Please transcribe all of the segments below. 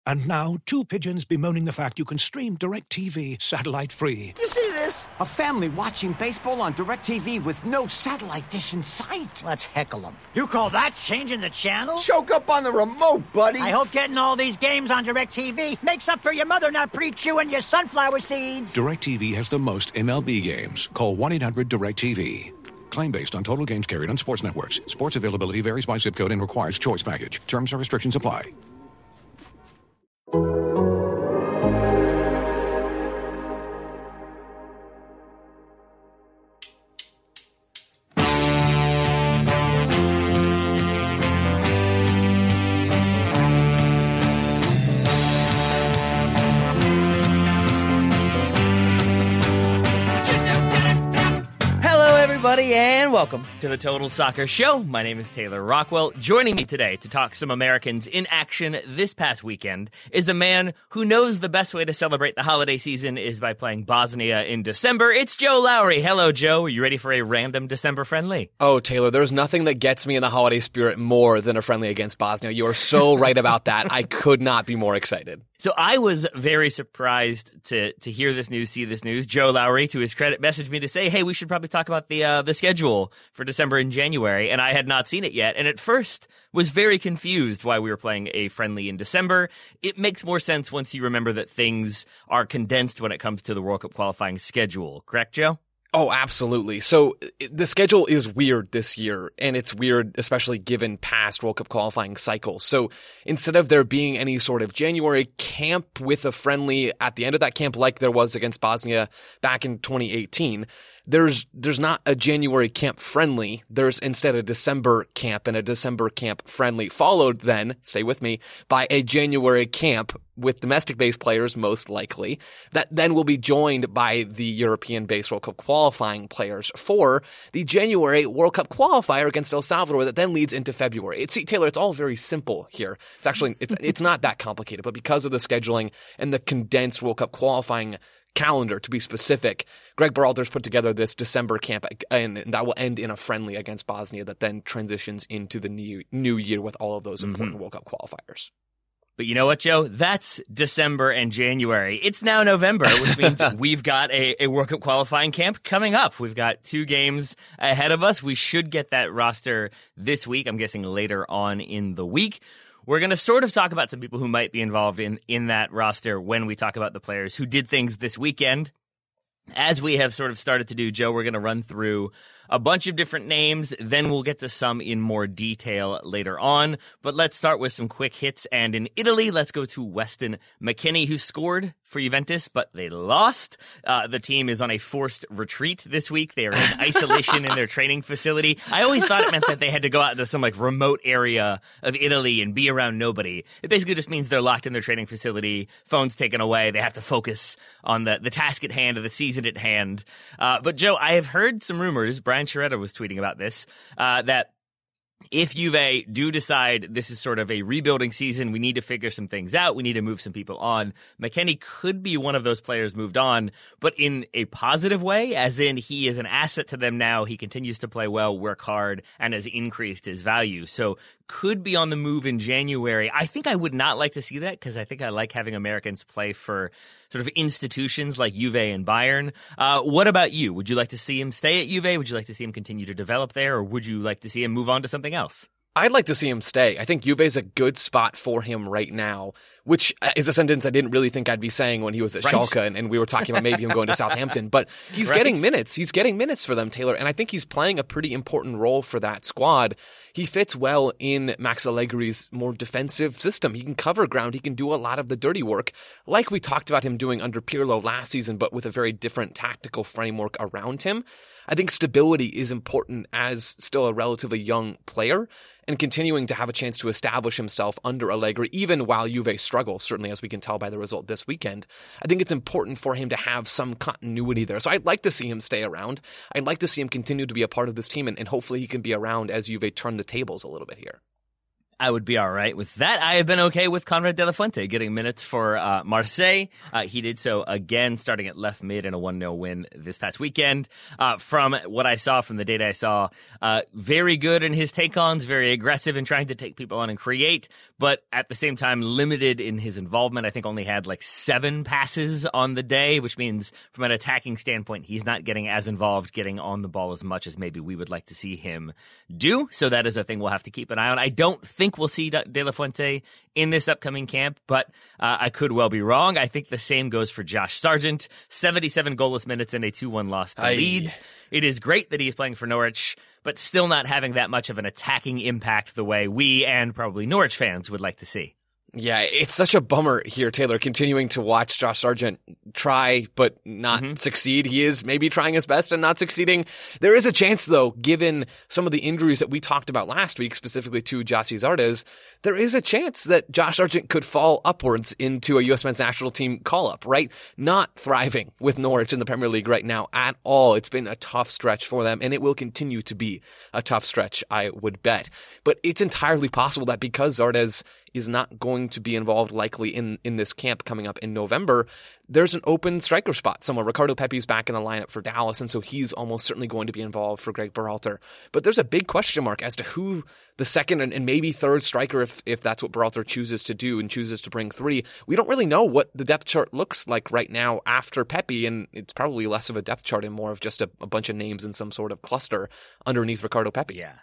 And now, two pigeons bemoaning the fact you can stream DirecTV satellite-free. You see this? A family watching baseball on DirecTV with no satellite dish in sight. Let's heckle them. You call that changing the channel? Choke up on the remote, buddy. I hope getting all these games on DirecTV makes up for your mother not pre-chewing your sunflower seeds. DirecTV has the most MLB games. Call 1-800-DirecTV. Claim based on total games carried on sports networks. Sports availability varies by zip code and requires choice package. Terms and restrictions apply. And welcome to the Total Soccer Show. My name is Taylor Rockwell. Joining me today to talk some Americans in action this past weekend is a man who knows the best way to celebrate the holiday season is by playing Bosnia in December. It's Joe Lowry. Hello, Joe. Are you ready for a random December friendly? Oh, Taylor, there's nothing that gets me in the holiday spirit more than a friendly against Bosnia. You are so right about that. I could not be more excited. So I was very surprised to hear this news, see this news. Joe Lowry, to his credit, messaged me to say, hey, we should probably talk about the schedule for December and January, and I had not seen it yet, and at first was very confused why we were playing a friendly in December. It makes more sense once you remember that things are condensed when it comes to the World Cup qualifying schedule. Correct, Joe? Oh, absolutely. So the schedule is weird this year, and it's weird especially given past World Cup qualifying cycles. So instead of there being any sort of January camp with a friendly at the end of that camp like there was against Bosnia back in 2018, there's not a January camp friendly. There's instead a December camp and a December camp friendly, followed then, stay with me, by a January camp with domestic-based players most likely, that then will be joined by the European-based World Cup qualifying players for the January World Cup qualifier against El Salvador that then leads into February. See, Taylor, it's all very simple here. It's actually, it's not that complicated, but because of the scheduling and the condensed World Cup qualifying calendar, to be specific, Greg Berhalter's put together this December camp, and that will end in a friendly against Bosnia that then transitions into the new year with all of those important World Cup qualifiers. But you know what, Joe? That's December and January. It's now November, which means we've got a World Cup qualifying camp coming up. We've got 2 games ahead of us. We should get that roster this week. I'm guessing later on in the week. We're going to sort of talk about some people who might be involved in that roster when we talk about the players who did things this weekend. As we have sort of started to do, Joe, we're going to run through a bunch of different names, then we'll get to some in more detail later on. But let's start with some quick hits. And in Italy, let's go to Weston McKennie, who scored for Juventus, but they lost. The team is on a forced retreat this week. They are in isolation in their training facility. I always thought it meant that they had to go out into some like remote area of Italy and be around nobody. It basically just means they're locked in their training facility, phones taken away. They have to focus on the task at hand or the season at hand. But Joe, I have heard some rumors, Brian Sciaretta was tweeting about this, that if Juve do decide this is sort of a rebuilding season, we need to figure some things out, we need to move some people on, McKennie could be one of those players moved on, but in a positive way, as in he is an asset to them now, he continues to play well, work hard, and has increased his value. So could be on the move in January. I think I would not like to see that because I think I like having Americans play for sort of institutions like Juve and Bayern. What about you? Would you like to see him stay at Juve? Would you like to see him continue to develop there? Or would you like to see him move on to something else? I'd like to see him stay. I think Juve is a good spot for him right now, which is a sentence I didn't really think I'd be saying when he was at Schalke and we were talking about maybe him going to Southampton. But he's getting minutes. He's getting minutes for them, Taylor, and I think he's playing a pretty important role for that squad. He fits well in Max Allegri's more defensive system. He can cover ground. He can do a lot of the dirty work, like we talked about him doing under Pirlo last season, but with a very different tactical framework around him. I think stability is important as still a relatively young player and continuing to have a chance to establish himself under Allegri, even while Juve struggles, certainly as we can tell by the result this weekend. I think it's important for him to have some continuity there. So I'd like to see him stay around. I'd like to see him continue to be a part of this team, and hopefully he can be around as Juve turn the tables a little bit here. I would be all right with that. I have been okay with Conrad De La Fuente getting minutes for Marseille. He did so again, starting at left mid in a 1-0 win this past weekend. From what I saw, from the data I saw, very good in his take-ons, very aggressive in trying to take people on and create, but at the same time limited in his involvement. I think only had like 7 passes on the day, which means from an attacking standpoint, he's not getting as involved, getting on the ball as much as maybe we would like to see him do. So that is a thing we'll have to keep an eye on. I don't think we'll see De La Fuente in this upcoming camp, but I could well be wrong. I think the same goes for Josh Sargent. 77 goalless minutes in a 2-1 loss to Leeds. It is great that he's playing for Norwich, but still not having that much of an attacking impact the way we and probably Norwich fans would like to see. Yeah, it's such a bummer here, Taylor, continuing to watch Josh Sargent try but not succeed. He is maybe trying his best and not succeeding. There is a chance, though, given some of the injuries that we talked about last week, specifically to Gyasi Zardes, there is a chance that Josh Sargent could fall upwards into a U.S. men's national team call-up, right? Not thriving with Norwich in the Premier League right now at all. It's been a tough stretch for them, and it will continue to be a tough stretch, I would bet. But it's entirely possible that because Zardes is not going to be involved likely in this camp coming up in November, there's an open striker spot somewhere. Ricardo Pepi's back in the lineup for Dallas, and so he's almost certainly going to be involved for Greg Berhalter. But there's a big question mark as to who the second and maybe third striker, if that's what Berhalter chooses to do and chooses to bring 3. We don't really know what the depth chart looks like right now after Pepi, and it's probably less of a depth chart and more of just a bunch of names in some sort of cluster underneath Ricardo Pepi. Yeah.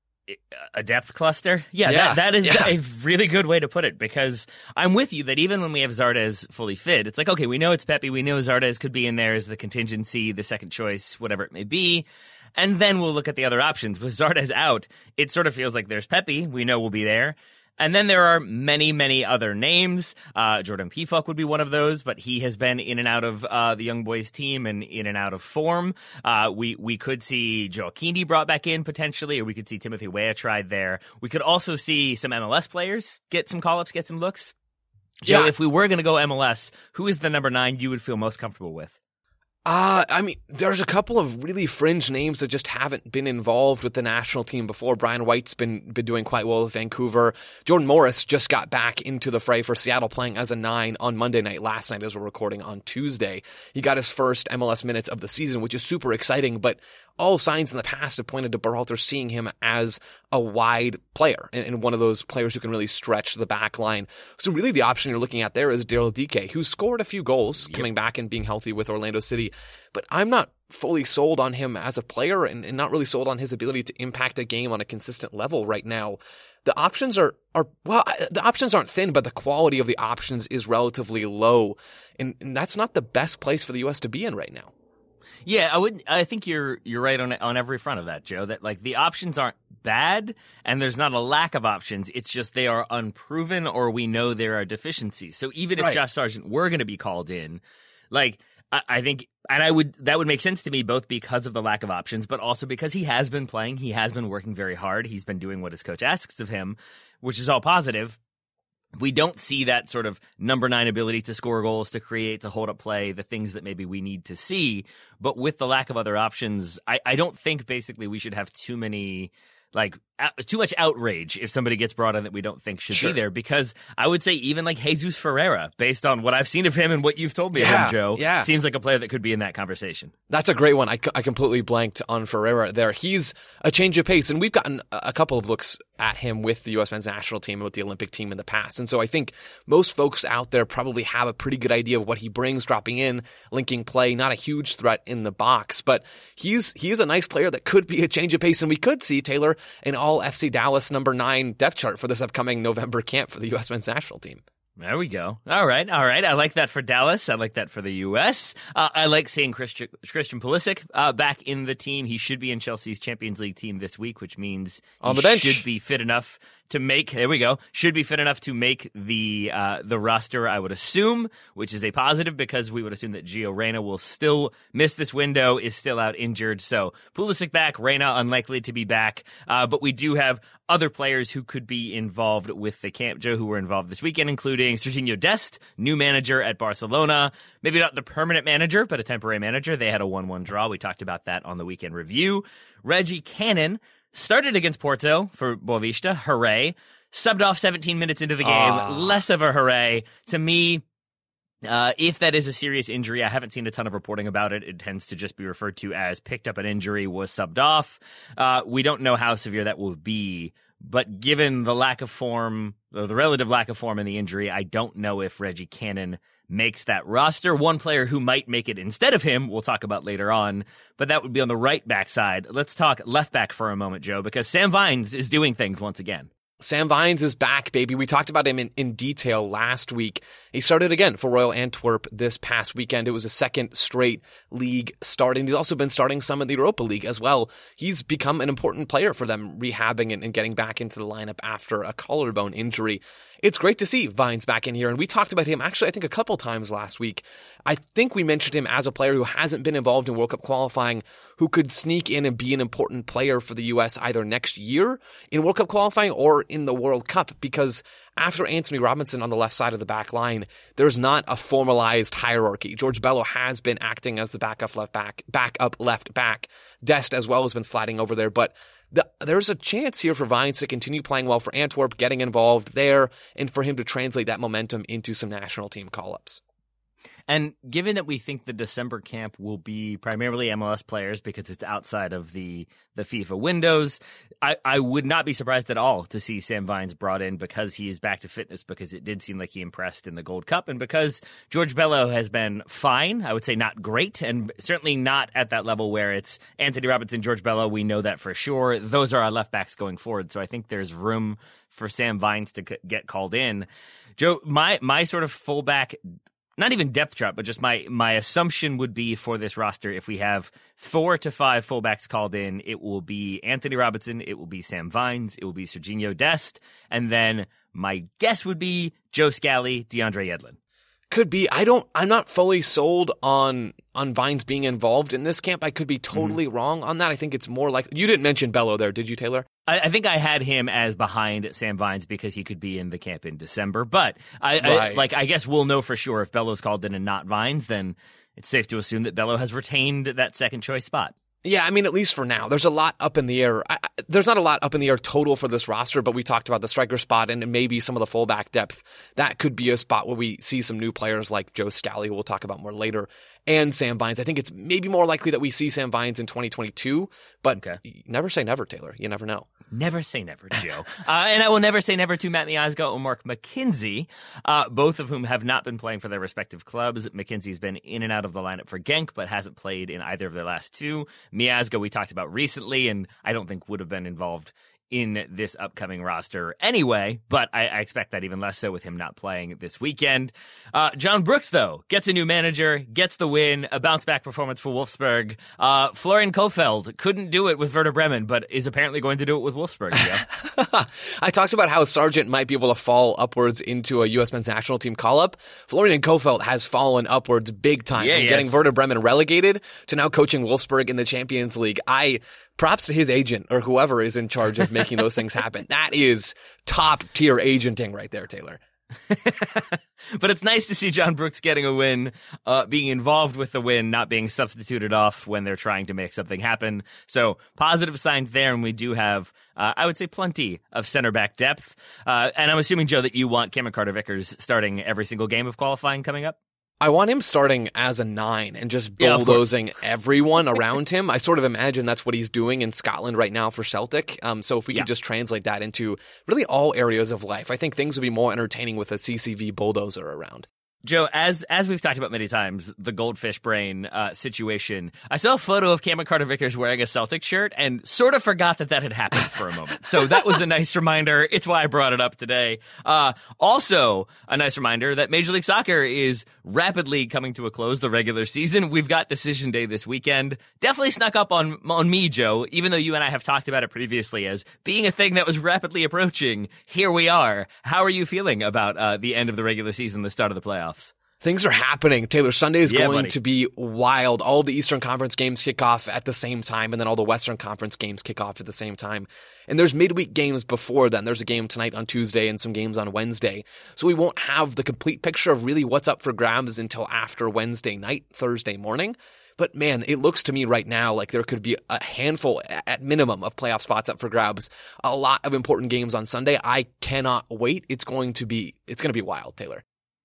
A depth cluster? Yeah. That is a really good way to put it, because I'm with you that even when we have Zardes fully fit, it's like, okay, we know it's Pepi, we know Zardes could be in there as the contingency, the second choice, whatever it may be, and then we'll look at the other options. With Zardes out, it sort of feels like there's Pepi, we know will be there. And then there are many, many other names. Jordan Pefok would be one of those, but he has been in and out of the young boys team and in and out of form. We could see Gioacchini brought back in potentially, or we could see Timothy Weah tried there. We could also see some MLS players get some call-ups, get some looks. Joe, if we were going to go MLS, who is the number 9 you would feel most comfortable with? I mean, there's a couple of really fringe names that just haven't been involved with the national team before. Brian White's been doing quite well with Vancouver. Jordan Morris just got back into the fray for Seattle, playing as a 9 on Monday night, last night as we're recording on Tuesday. He got his first MLS minutes of the season, which is super exciting, but all signs in the past have pointed to Berhalter seeing him as a wide player and one of those players who can really stretch the back line. So really the option you're looking at there is Daryl Dike, who scored a few goals coming back and being healthy with Orlando City. But I'm not fully sold on him as a player and not really sold on his ability to impact a game on a consistent level right now. The options the options aren't thin, but the quality of the options is relatively low. And that's not the best place for the U.S. to be in right now. Yeah, I think you're right on every front of that, Joe, that like the options aren't bad and there's not a lack of options. It's just they are unproven or we know there are deficiencies. So even if Josh Sargent were going to be called in, like I think, and that would make sense to me both because of the lack of options, but also because he has been playing, he has been working very hard, he's been doing what his coach asks of him, which is all positive. We don't see that sort of number 9 ability to score goals, to create, to hold up play, the things that maybe we need to see. But with the lack of other options, I don't think basically we should have too much outrage if somebody gets brought in that we don't think should be there, because I would say even like Jesus Ferreira, based on what I've seen of him and what you've told me of him, Joe, seems like a player that could be in that conversation. That's a great one. I completely blanked on Ferreira there. He's a change of pace, and we've gotten a couple of looks at him with the U.S. men's national team and with the Olympic team in the past. And so I think most folks out there probably have a pretty good idea of what he brings, dropping in, linking play, not a huge threat in the box, but he is a nice player that could be a change of pace, and we could see, Taylor, an all FC Dallas number 9 depth chart for this upcoming November camp for the U.S. men's national team. There we go. All right. I like that for Dallas. I like that for the U.S. I like seeing Christian Pulisic back in the team. He should be in Chelsea's Champions League team this week, which means on the bench. Should be fit enough to make. There we go. Should be fit enough to make the roster, I would assume, which is a positive because we would assume that Gio Reyna will still miss this window, is still out injured. So Pulisic back, Reyna unlikely to be back. But we do have other players who could be involved with the camp, Joe, who were involved this weekend, including Serginho Dest, new manager at Barcelona. Maybe not the permanent manager, but a temporary manager. They had a 1-1 draw. We talked about that on the weekend review. Reggie Cannon started against Porto for Boavista. Hooray. subbed off 17 minutes into the game. Less of a hooray. To me, if that is a serious injury, I haven't seen a ton of reporting about it. It tends to just be referred to as picked up an injury, was subbed off. We don't know how severe that will be, but given the lack of form, or the relative lack of form in the injury, I don't know if Reggie Cannon makes that roster. One player who might make it instead of him, we'll talk about later on, but that would be on the right back side. Let's talk left back for a moment, Joe, because Sam Vines is doing things once again. Sam Vines is back, baby. We talked about him in detail last week. He started again for Royal Antwerp this past weekend. It was a second straight league start, and he's also been starting some in the Europa League as well. He's become an important player for them, rehabbing and getting back into the lineup after a collarbone injury. It's great to see Vines back in here, and we talked about him actually I think a couple times last week. I think we mentioned him as a player who hasn't been involved in World Cup qualifying, who could sneak in and be an important player for the U.S. either next year in World Cup qualifying or in the World Cup, because after Anthony Robinson on the left side of the back line, there's not a formalized hierarchy. George Bello has been acting as the backup left back. Dest as well has been sliding over there, but there's a chance here for Vines to continue playing well for Antwerp, getting involved there, and for him to translate that momentum into some national team call-ups. And given that we think the December camp will be primarily MLS players because it's outside of the FIFA windows, I would not be surprised at all to see Sam Vines brought in because he is back to fitness, because it did seem like he impressed in the Gold Cup, and because George Bello has been fine. I would say not great, and certainly not at that level where it's Anthony Robinson, George Bello. We know that for sure. Those are our left backs going forward. So I think there's room for Sam Vines to get called in. Joe, my sort of fullback, not even depth chart, but just my assumption would be for this roster, if we have 4 to 5 fullbacks called in, it will be Anthony Robinson, it will be Sam Vines, it will be Serginho Dest, and then my guess would be Joe Scally, DeAndre Yedlin. Could be. I'm not fully sold on Vines being involved in this camp. I could be totally wrong on that. I think it's more like, you didn't mention Bello there, did you, Taylor? I think I had him as behind Sam Vines because he could be in the camp in December. But I guess we'll know for sure if Bello's called in and not Vines, then it's safe to assume that Bello has retained that second choice spot. Yeah, I mean, at least for now. There's a lot up in the air. There's not a lot up in the air total for this roster, but we talked about the striker spot and maybe some of the fullback depth. That could be a spot where we see some new players like Joe Scally, who we'll talk about more later, and Sam Vines. I think it's maybe more likely that we see Sam Vines in 2022, but Never say never, Taylor. You never know. Never say never, Joe. And I will never say never to Matt Miazga or Mark McKenzie, both of whom have not been playing for their respective clubs. McKenzie's been in and out of the lineup for Genk, but hasn't played in either of their last two. Miazga we talked about recently, and I don't think would have been involved in this upcoming roster anyway, but I expect that even less so with him not playing this weekend. John Brooks, though, gets a new manager, gets the win, a bounce-back performance for Wolfsburg. Florian Kohfeldt couldn't do it with Werder Bremen, but is apparently going to do it with Wolfsburg. Yeah. I talked about how Sargent might be able to fall upwards into a U.S. men's national team call-up. Florian Kohfeldt has fallen upwards big time from getting Werder Bremen relegated to now coaching Wolfsburg in the Champions League. Props to his agent or whoever is in charge of making those things happen. That is top-tier agenting right there, Taylor. But it's nice to see John Brooks getting a win, being involved with the win, not being substituted off when they're trying to make something happen. So positive signs there, and we do have, I would say, plenty of center-back depth. And I'm assuming, Joe, that you want Cameron Carter-Vickers starting every single game of qualifying coming up? I want him starting as a 9 and just bulldozing everyone around him. I sort of imagine that's what he's doing in Scotland right now for Celtic. So if we could just translate that into really all areas of life, I think things would be more entertaining with a CCV bulldozer around. Joe, as we've talked about many times, the goldfish brain situation, I saw a photo of Cameron Carter-Vickers wearing a Celtic shirt and sort of forgot that had happened for a moment. So that was a nice reminder. It's why I brought it up today. Also, a nice reminder that Major League Soccer is rapidly coming to a close, the regular season. We've got Decision Day this weekend. Definitely snuck up on me, Joe, even though you and I have talked about it previously as being a thing that was rapidly approaching. Here we are. How are you feeling about the end of the regular season, the start of the playoffs? Things are happening. Taylor, Sunday is going to be wild. All the Eastern Conference games kick off at the same time, and then all the Western Conference games kick off at the same time. And there's midweek games before then. There's a game tonight on Tuesday and some games on Wednesday. So we won't have the complete picture of really what's up for grabs until after Wednesday night, Thursday morning. But man, it looks to me right now like there could be a handful at minimum of playoff spots up for grabs. A lot of important games on Sunday. I cannot wait. It's going to be wild, Taylor.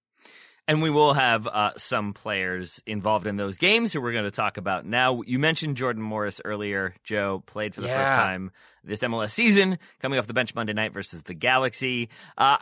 And we will have some players involved in those games who we're going to talk about now. You mentioned Jordan Morris earlier. Joe played for the first time this MLS season, coming off the bench Monday night versus the Galaxy.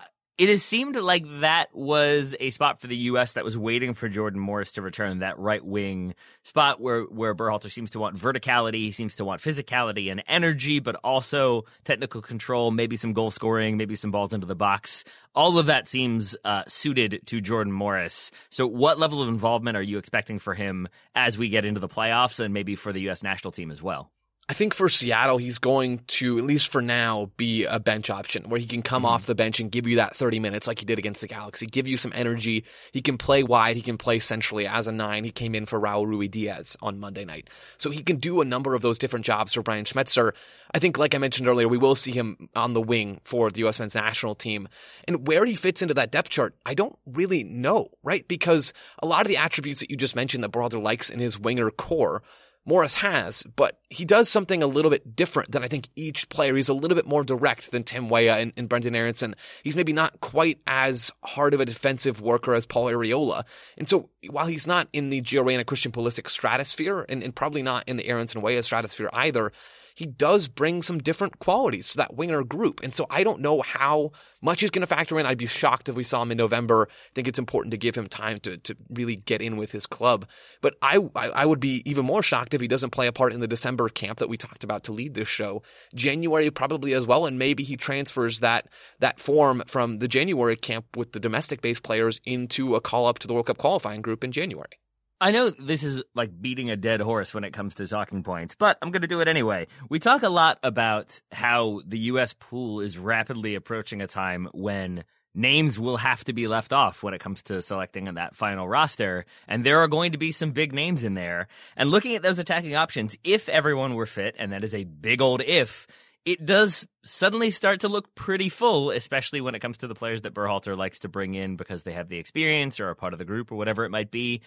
It has seemed like that was a spot for the U.S. that was waiting for Jordan Morris to return, that right wing spot where Berhalter seems to want verticality, he seems to want physicality and energy, but also technical control, maybe some goal scoring, maybe some balls into the box. All of that seems suited to Jordan Morris. So what level of involvement are you expecting for him as we get into the playoffs and maybe for the U.S. national team as well? I think for Seattle, he's going to, at least for now, be a bench option where he can come off the bench and give you that 30 minutes like he did against the Galaxy, give you some energy. He can play wide. He can play centrally as a 9. He came in for Raul Ruidiaz on Monday night. So he can do a number of those different jobs for Brian Schmetzer. I think, like I mentioned earlier, we will see him on the wing for the U.S. men's national team. And where he fits into that depth chart, I don't really know, right? Because a lot of the attributes that you just mentioned that Berhalter likes in his winger core, Morris has, but he does something a little bit different than I think each player. He's a little bit more direct than Tim Weah and Brendan Aronson. He's maybe not quite as hard of a defensive worker as Paul Arriola. And so while he's not in the Gio Reyna, Christian Pulisic stratosphere, and probably not in the Aronson Weah stratosphere either, he does bring some different qualities to that winger group. And so I don't know how much he's going to factor in. I'd be shocked if we saw him in November. I think it's important to give him time to really get in with his club. But I would be even more shocked if he doesn't play a part in the December camp that we talked about to lead this show. January probably as well, and maybe he transfers that form from the January camp with the domestic-based players into a call-up to the World Cup qualifying group in January. I know this is like beating a dead horse when it comes to talking points, but I'm going to do it anyway. We talk a lot about how the U.S. pool is rapidly approaching a time when names will have to be left off when it comes to selecting that final roster, and there are going to be some big names in there. And looking at those attacking options, if everyone were fit, and that is a big old if, it does suddenly start to look pretty full, especially when it comes to the players that Berhalter likes to bring in because they have the experience or are part of the group or whatever it might be.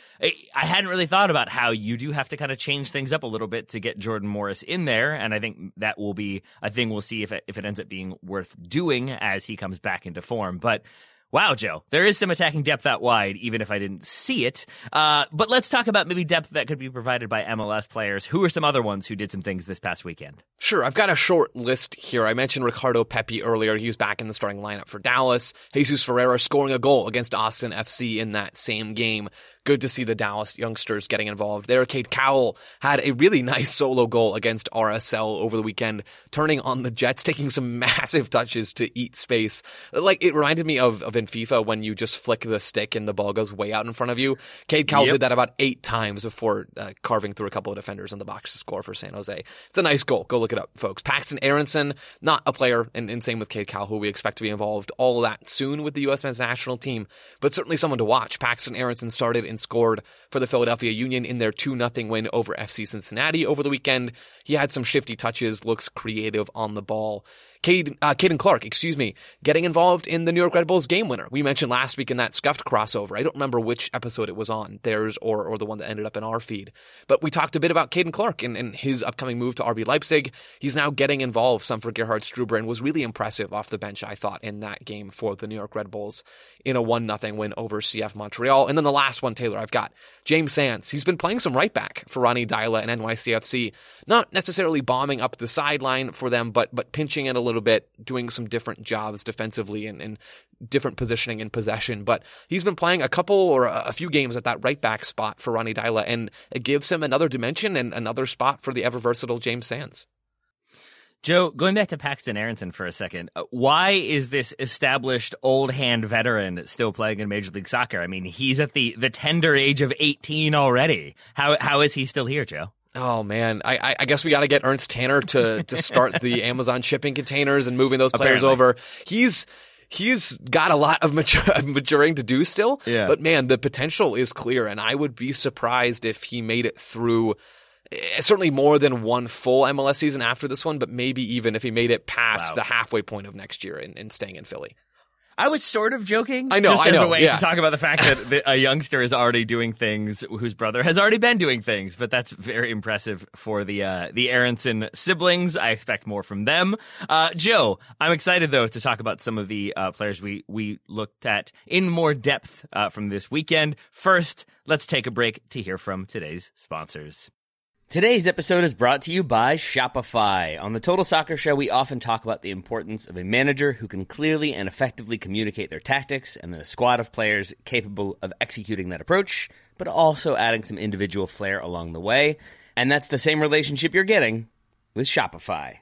I hadn't really thought about how you do have to kind of change things up a little bit to get Jordan Morris in there, and I think that will be a thing we'll see if it ends up being worth doing as he comes back into form. But wow, Joe, there is some attacking depth out wide, even if I didn't see it. But let's talk about maybe depth that could be provided by MLS players. Who are some other ones who did some things this past weekend? Sure, I've got a short list here. I mentioned Ricardo Pepi earlier. He was back in the starting lineup for Dallas. Jesus Ferreira scoring a goal against Austin FC in that same game. Good to see the Dallas youngsters getting involved there. Cade Cowell had a really nice solo goal against RSL over the weekend, turning on the Jets, taking some massive touches to eat space. Like, it reminded me of in FIFA when you just flick the stick and the ball goes way out in front of you. Cade Cowell did that about 8 times before carving through a couple of defenders in the box to score for San Jose. It's a nice goal. Go look it up, folks. Paxton Aronson, not a player, and same with Cade Cowell, who we expect to be involved all of that soon with the U.S. men's national team, but certainly someone to watch. Paxton Aronson started and scored for the Philadelphia Union in their 2-0 win over FC Cincinnati over the weekend. He had some shifty touches, looks creative on the ball. Caden Clark, getting involved in the New York Red Bulls game winner. We mentioned last week in that scuffed crossover. I don't remember which episode it was on, theirs or the one that ended up in our feed. But we talked a bit about Caden Clark and his upcoming move to RB Leipzig. He's now getting involved, some for Gerhard Struber, and was really impressive off the bench, I thought, in that game for the New York Red Bulls in a 1-0 win over CF Montreal. And then the last one, Taylor, I've got James Sands. He's been playing some right back for Ronny Deila and NYCFC. Not necessarily bombing up the sideline for them, but pinching it a little bit, doing some different jobs defensively and different positioning in possession. But he's been playing a couple or a few games at that right back spot for Ronny Deila, and it gives him another dimension and another spot for the ever-versatile James Sands. Joe, going back to Paxton Aronson for a second, why is this established old hand veteran still playing in Major League Soccer? I mean, he's at the tender age of 18 already. How is he still here, Joe? Oh, man. I guess we got to get Ernst Tanner to start the Amazon shipping containers and moving those players over. He's got a lot of maturing to do still. Yeah. But, man, the potential is clear, and I would be surprised if he made it through certainly more than one full MLS season after this one, but maybe even if he made it past the halfway point of next year and staying in Philly. I was sort of joking. I know, just as a way yeah. to talk about the fact that a youngster is already doing things whose brother has already been doing things. But that's very impressive for the Aronson siblings. I expect more from them. Joe, I'm excited, though, to talk about some of the players we looked at in more depth from this weekend. First, let's take a break to hear from today's sponsors. Today's episode is brought to you by Shopify. On the Total Soccer Show, we often talk about the importance of a manager who can clearly and effectively communicate their tactics, and then a squad of players capable of executing that approach, but also adding some individual flair along the way. And that's the same relationship you're getting with Shopify.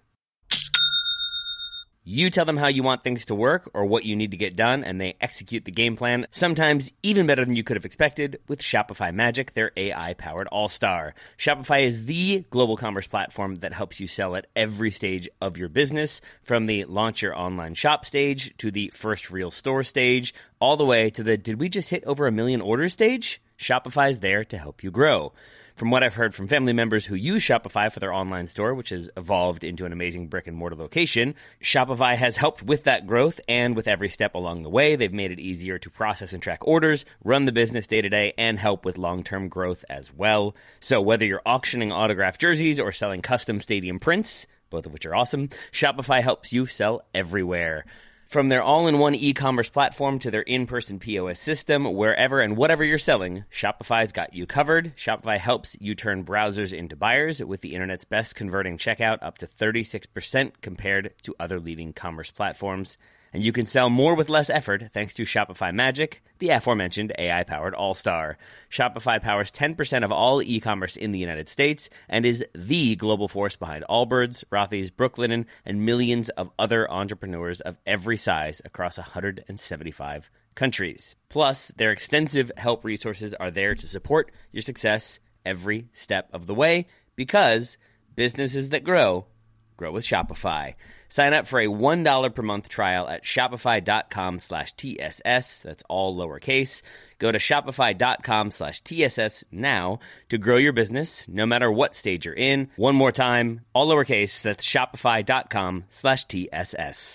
You tell them how you want things to work or what you need to get done, and they execute the game plan, sometimes even better than you could have expected, with Shopify Magic, their AI-powered all-star. Shopify is the global commerce platform that helps you sell at every stage of your business, from the launch your online shop stage to the first real store stage, all the way to the did we just hit over 1 million orders stage? Shopify's there to help you grow. From what I've heard from family members who use Shopify for their online store, which has evolved into an amazing brick-and-mortar location, Shopify has helped with that growth, and with every step along the way, they've made it easier to process and track orders, run the business day-to-day, and help with long-term growth as well. So whether you're auctioning autographed jerseys or selling custom stadium prints, both of which are awesome, Shopify helps you sell everywhere. From their all-in-one e-commerce platform to their in-person POS system, wherever and whatever you're selling, Shopify's got you covered. Shopify helps you turn browsers into buyers with the internet's best converting checkout, up to 36% compared to other leading commerce platforms. And you can sell more with less effort thanks to Shopify Magic, the aforementioned AI-powered all-star. Shopify powers 10% of all e-commerce in the United States and is the global force behind Allbirds, Rothy's, Brooklinen, and millions of other entrepreneurs of every size across 175 countries. Plus, their extensive help resources are there to support your success every step of the way, because businesses that grow with Shopify. Sign up for a $1 per month trial at shopify.com/TSS. That's all lowercase. Go to shopify.com/TSS now to grow your business, no matter what stage you're in. One more time, all lowercase. That's shopify.com/TSS.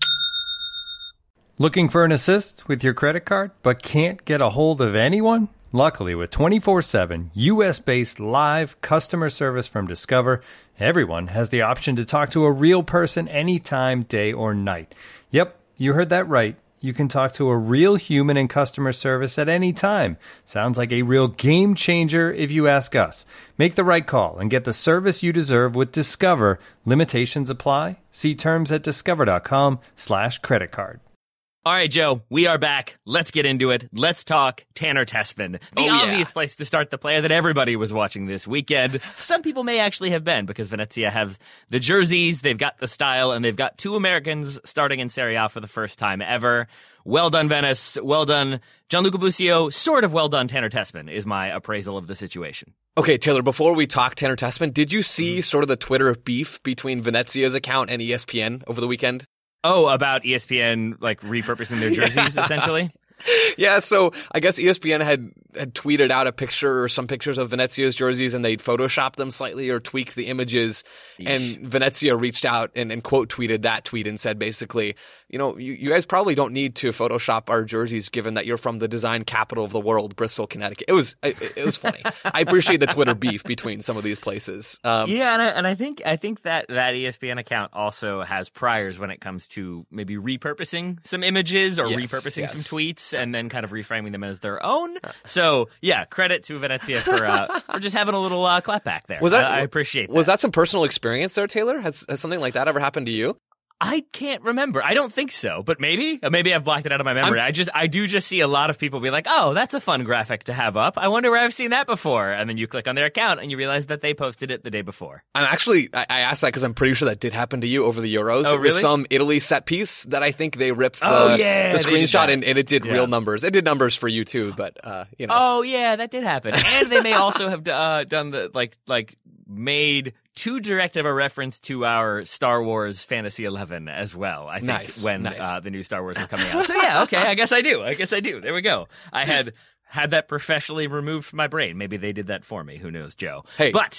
Looking for an assist with your credit card, but can't get a hold of anyone? Luckily, with 24/7 U.S.-based live customer service from Discover, everyone has the option to talk to a real person anytime, day or night. Yep, you heard that right. You can talk to a real human in customer service at any time. Sounds like a real game changer if you ask us. Make the right call and get the service you deserve with Discover. Limitations apply. See terms at discover.com/creditcard. All right, Joe, we are back. Let's get into it. Let's talk Tanner Tessman, the obvious place to start, the player that everybody was watching this weekend. Some people may actually have been, because Venezia have the jerseys, they've got the style, and they've got two Americans starting in Serie A for the first time ever. Well done, Venice. Well done, Gianluca Busio. Sort of well done, Tanner Tessman, is my appraisal of the situation. Okay, Taylor, before we talk Tanner Tessman, did you see sort of the Twitter beef between Venezia's account and ESPN over the weekend? Oh, about ESPN, like, repurposing their jerseys, essentially? Yeah, so I guess ESPN had tweeted out a picture or some pictures of Venezia's jerseys, and they'd photoshopped them slightly or tweaked the images. Eesh. And Venezia reached out and quote tweeted that tweet and said basically, you know, you guys probably don't need to Photoshop our jerseys given that you're from the design capital of the world, Bristol, Connecticut. It was funny. I appreciate the Twitter beef between some of these places. And I think that ESPN account also has priors when it comes to maybe repurposing some images or repurposing some tweets and then kind of reframing them as their own. So, yeah, credit to Venezia for just having a little clapback there. I appreciate that. Was that some personal experience there, Taylor? Has something like that ever happened to you? I can't remember. I don't think so, but maybe I've blocked it out of my memory. I do just see a lot of people be like, "Oh, that's a fun graphic to have up. I wonder where I've seen that before." And then you click on their account and you realize that they posted it the day before. I asked that because I'm pretty sure that did happen to you over the Euros. Oh, really? With some Italy set piece that I think they ripped the screenshot and it did real numbers. It did numbers for you too, but you know. Oh yeah, that did happen. And they may also have done the like made too direct of a reference to our Star Wars Fantasy 11 as well, I think, when the new Star Wars were coming out. So yeah, okay, I guess I do. There we go. I had had that professionally removed from my brain. Maybe they did that for me. Who knows, Joe? Hey. But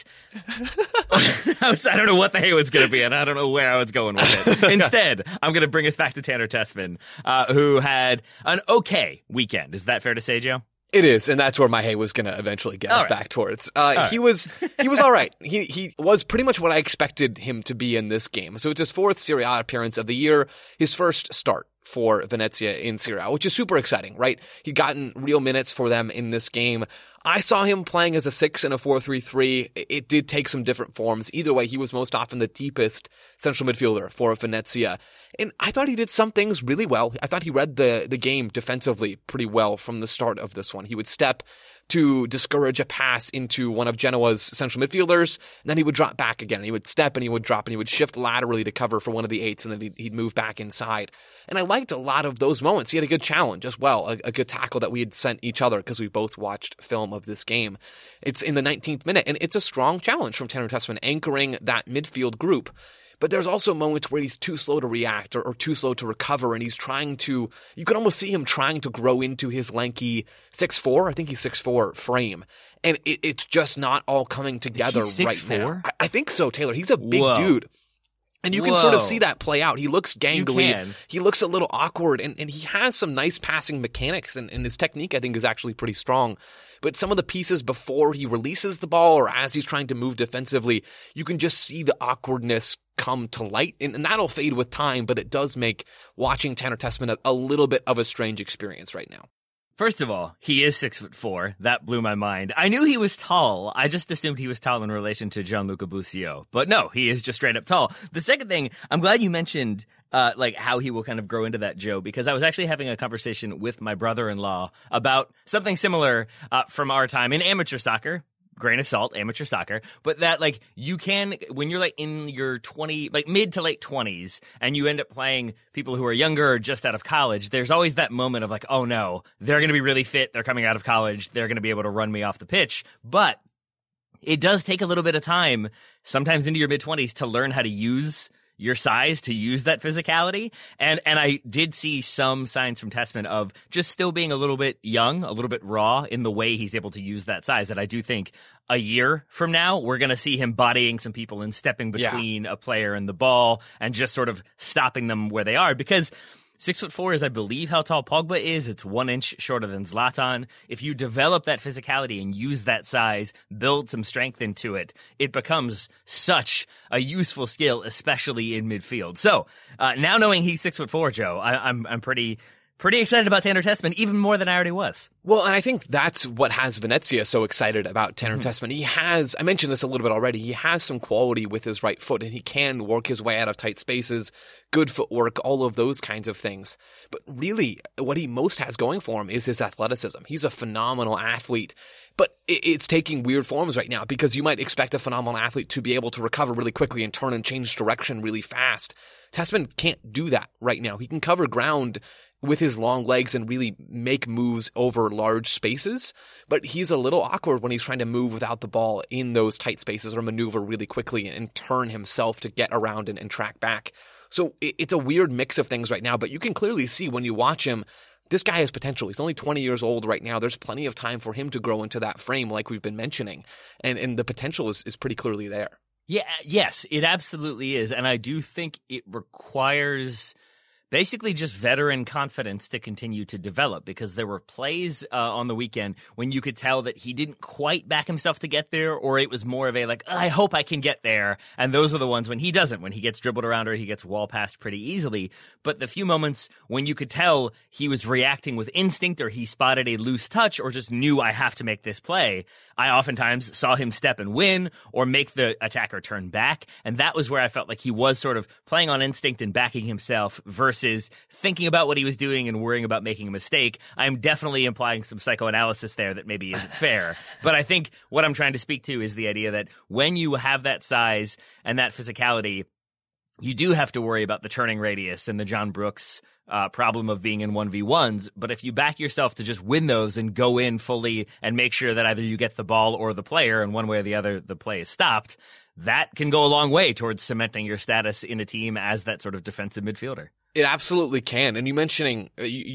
I don't know what the hay was going to be, and I don't know where I was going with it. Instead, I'm going to bring us back to Tanner Tessman, who had an okay weekend. Is that fair to say, Joe? It is, and that's where my hay was going to eventually get us back towards. He was all right. He was pretty much what I expected him to be in this game. So it's his 4th Serie A appearance of the year, his first start for Venezia in Serie A, which is super exciting, right? He'd gotten real minutes for them in this game. I saw him playing as a 6 in a 4-3-3. It did take some different forms. Either way, he was most often the deepest central midfielder for Venezia. And I thought he did some things really well. I thought he read the game defensively pretty well from the start of this one. He would step to discourage a pass into one of Genoa's central midfielders, and then he would drop back again. He would step and he would drop and he would shift laterally to cover for one of the 8s, and then he'd move back inside. And I liked a lot of those moments. He had a good challenge as well, a good tackle that we had sent each other because we both watched film of this game. It's in the 19th minute, and it's a strong challenge from Tanner Tessman anchoring that midfield group. But there's also moments where he's too slow to react or too slow to recover, and he's trying to, you can almost see him trying to grow into his lanky 6'4", I think he's 6'4" frame. And it's just not all coming together right now. I think so, Taylor. He's a big dude. And you can sort of see that play out. He looks gangly. He looks a little awkward, and he has some nice passing mechanics, and his technique, I think, is actually pretty strong. But some of the pieces before he releases the ball or as he's trying to move defensively, you can just see the awkwardness come to light, and that'll fade with time, but it does make watching Tanner Tessman a little bit of a strange experience right now. First of all, he is 6'4". That blew my mind. I knew he was tall. I just assumed he was tall in relation to Gianluca Busio. But no, he is just straight up tall. The second thing, I'm glad you mentioned how he will kind of grow into that, Joe, because I was actually having a conversation with my brother-in-law about something similar from our time in amateur soccer. Grain of salt, amateur soccer, but that you can, when you're in your mid to late 20s and you end up playing people who are younger or just out of college, there's always that moment of oh no, they're going to be really fit. They're coming out of college. They're going to be able to run me off the pitch. But it does take a little bit of time, sometimes into your mid 20s, to learn how to use your size, to use that physicality. And I did see some signs from Tessman of just still being a little bit young, a little bit raw in the way he's able to use that size, that I do think a year from now, we're going to see him bodying some people and stepping between a player and the ball and just sort of stopping them where they are. Because 6'4" is, I believe, how tall Pogba is. It's 1 inch shorter than Zlatan. If you develop that physicality and use that size, build some strength into it, it becomes such a useful skill, especially in midfield. So now knowing he's 6'4", Joe, I'm pretty excited about Tanner Tessman, even more than I already was. Well, and I think that's what has Venezia so excited about Tanner Tessman. He has, I mentioned this a little bit already, he has some quality with his right foot, and he can work his way out of tight spaces, good footwork, all of those kinds of things. But really, what he most has going for him is his athleticism. He's a phenomenal athlete, but it's taking weird forms right now, because you might expect a phenomenal athlete to be able to recover really quickly and turn and change direction really fast. Tessman can't do that right now. He can cover ground with his long legs and really make moves over large spaces, but he's a little awkward when he's trying to move without the ball in those tight spaces or maneuver really quickly and turn himself to get around and track back. So it's a weird mix of things right now, but you can clearly see when you watch him, this guy has potential. He's only 20 years old right now. There's plenty of time for him to grow into that frame like we've been mentioning, and the potential is pretty clearly there. Yeah, yes, it absolutely is, and I do think it requires basically just veteran confidence to continue to develop, because there were plays on the weekend when you could tell that he didn't quite back himself to get there, or it was more of a I hope I can get there. And those are the ones when he doesn't, when he gets dribbled around or he gets wall passed pretty easily. But the few moments when you could tell he was reacting with instinct, or he spotted a loose touch, or just knew I have to make this play, I oftentimes saw him step and win or make the attacker turn back. And that was where I felt like he was sort of playing on instinct and backing himself versus thinking about what he was doing and worrying about making a mistake. I'm definitely implying some psychoanalysis there that maybe isn't fair. But I think what I'm trying to speak to is the idea that when you have that size and that physicality, you do have to worry about the turning radius and the John Brooks problem of being in 1v1s. But if you back yourself to just win those and go in fully and make sure that either you get the ball or the player, and one way or the other, the play is stopped, that can go a long way towards cementing your status in a team as that sort of defensive midfielder. It absolutely can. And you're mentioning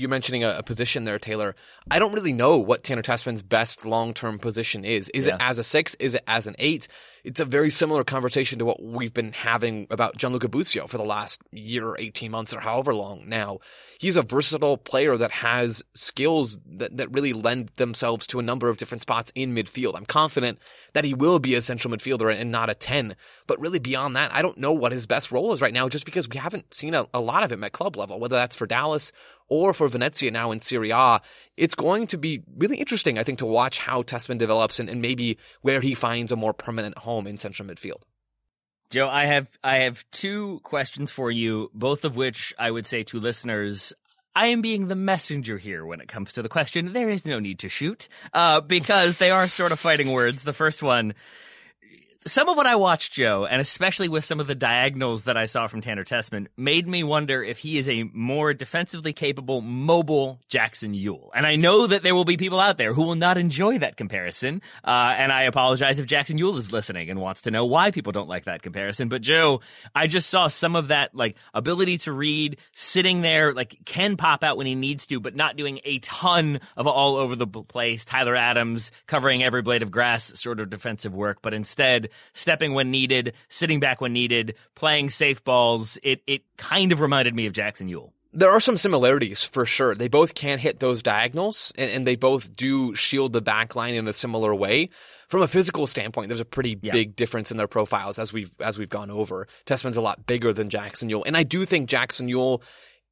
a position there, Taylor. I don't really know what Tanner Tessman's best long-term position is. Is it as a 6? Is it as an 8? It's a very similar conversation to what we've been having about Gianluca Busio for the last year or 18 months or however long now. He's a versatile player that has skills that really lend themselves to a number of different spots in midfield. I'm confident that he will be a central midfielder and not a 10. But really beyond that, I don't know what his best role is right now just because we haven't seen a lot of him at club level, whether that's for Dallas or for Venezia now in Serie A. It's going to be really interesting, I think, to watch how Tessman develops and maybe where he finds a more permanent home in central midfield. Joe, I have 2 questions for you, both of which I would say to listeners, I am being the messenger here when it comes to the question. There is no need to shoot, because they are sort of fighting words. The first one, some of what I watched, Joe, and especially with some of the diagonals that I saw from Tanner Tessman, made me wonder if he is a more defensively capable, mobile Jackson Yueill. And I know that there will be people out there who will not enjoy that comparison, and I apologize if Jackson Yueill is listening and wants to know why people don't like that comparison. But Joe, I just saw some of that, like, ability to read, sitting there, like, can pop out when he needs to, but not doing a ton of all over the place, Tyler Adams covering every blade of grass sort of defensive work, but instead stepping when needed, sitting back when needed, playing safe balls. It kind of reminded me of Jackson Yueill. There are some similarities for sure. They both can hit those diagonals, and they both do shield the back line in a similar way. From a physical standpoint, there's a pretty big difference in their profiles as we've gone over. Tessman's a lot bigger than Jackson Yueill, and I do think Jackson Yueill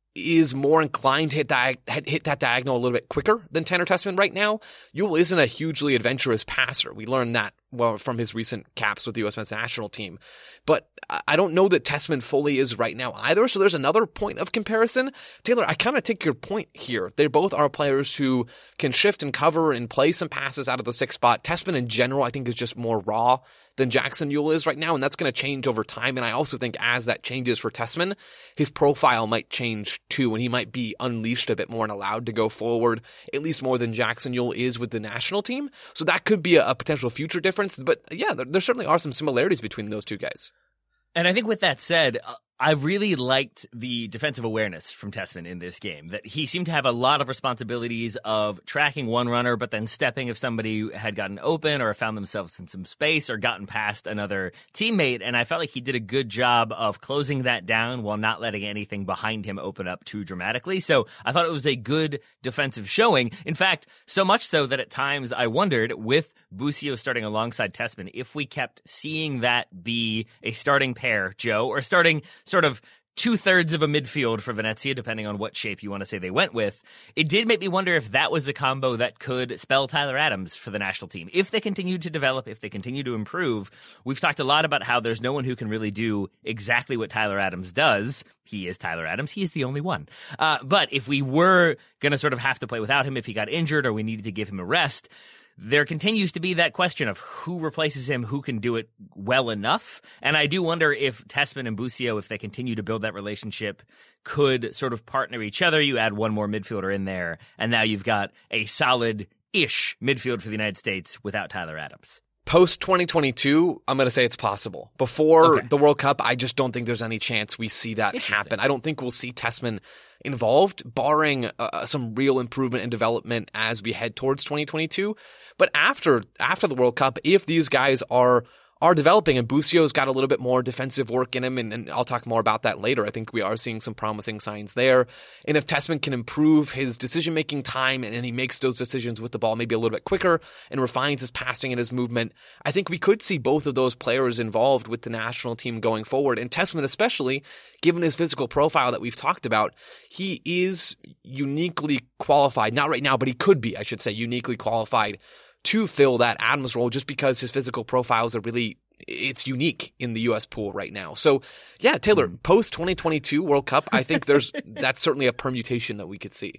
is more inclined to hit that diagonal a little bit quicker than Tanner Tessman right now. Yueill isn't a hugely adventurous passer. We learned that from his recent caps with the U.S. men's national team. But I don't know that Tessman fully is right now either, so there's another point of comparison. Taylor, I kind of take your point here. They both are players who can shift and cover and play some passes out of the 6 spot. Tessman in general, I think, is just more raw than Jackson Yueill is right now, and that's going to change over time. And I also think as that changes for Tessman, his profile might change too, and he might be unleashed a bit more and allowed to go forward, at least more than Jackson Yueill is with the national team. So that could be a potential future difference. But yeah, there certainly are some similarities between those two guys. And I think with that said, I really liked the defensive awareness from Tessman in this game, that he seemed to have a lot of responsibilities of tracking one runner, but then stepping if somebody had gotten open or found themselves in some space or gotten past another teammate. And I felt like he did a good job of closing that down while not letting anything behind him open up too dramatically. So I thought it was a good defensive showing. In fact, so much so that at times I wondered, with Busio starting alongside Tessman, if we kept seeing that be a starting pair, Joe, or starting sort of 2/3 of a midfield for Venezia, depending on what shape you want to say they went with. It did make me wonder if that was a combo that could spell Tyler Adams for the national team. If they continue to develop, if they continue to improve, we've talked a lot about how there's no one who can really do exactly what Tyler Adams does. He is Tyler Adams. He is the only one. But if we were going to sort of have to play without him, if he got injured or we needed to give him a rest, there continues to be that question of who replaces him, who can do it well enough. And I do wonder if Tessman and Busio, if they continue to build that relationship, could sort of partner each other. You add one more midfielder in there, and now you've got a solid-ish midfield for the United States without Tyler Adams. Post-2022, I'm going to say it's possible. Before the World Cup, I just don't think there's any chance we see that happen. I don't think we'll see Tessman involved, barring some real improvement and development as we head towards 2022. But after the World Cup, if these guys are developing, and Busio's got a little bit more defensive work in him, and I'll talk more about that later. I think we are seeing some promising signs there. And if Tessman can improve his decision-making time and he makes those decisions with the ball maybe a little bit quicker and refines his passing and his movement, I think we could see both of those players involved with the national team going forward. And Tessman especially, given his physical profile that we've talked about, he is uniquely qualified, not right now, but he could be, I should say, uniquely qualified to fill that Adams role just because his physical profiles are really, it's unique in the U.S. pool right now. So yeah, Taylor, post-2022 World Cup, I think that's certainly a permutation that we could see.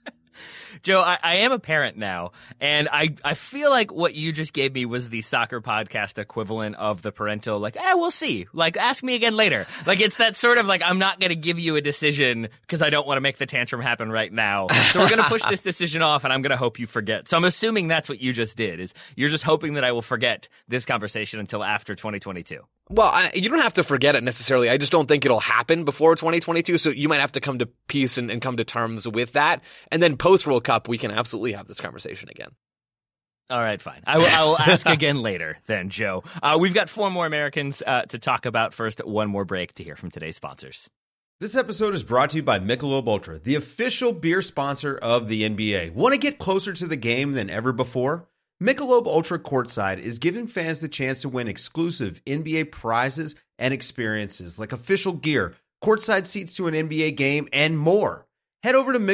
Joe, I am a parent now, and I feel like what you just gave me was the soccer podcast equivalent of the parental, like, we'll see. Like, ask me again later. Like, it's that sort of like, I'm not going to give you a decision because I don't want to make the tantrum happen right now. So we're going to push this decision off, and I'm going to hope you forget. So I'm assuming that's what you just did, is you're just hoping that I will forget this conversation until after 2022. Well, you don't have to forget it necessarily. I just don't think it'll happen before 2022. So you might have to come to peace and come to terms with that. And then post-World Cup, we can absolutely have this conversation again. All right, fine. I will ask again later then, Joe. We've got 4 more Americans to talk about. First, one more break to hear from today's sponsors. This episode is brought to you by Michelob Ultra, the official beer sponsor of the NBA. Want to get closer to the game than ever before? Michelob Ultra Courtside is giving fans the chance to win exclusive NBA prizes and experiences like official gear, courtside seats to an NBA game, and more. Head over to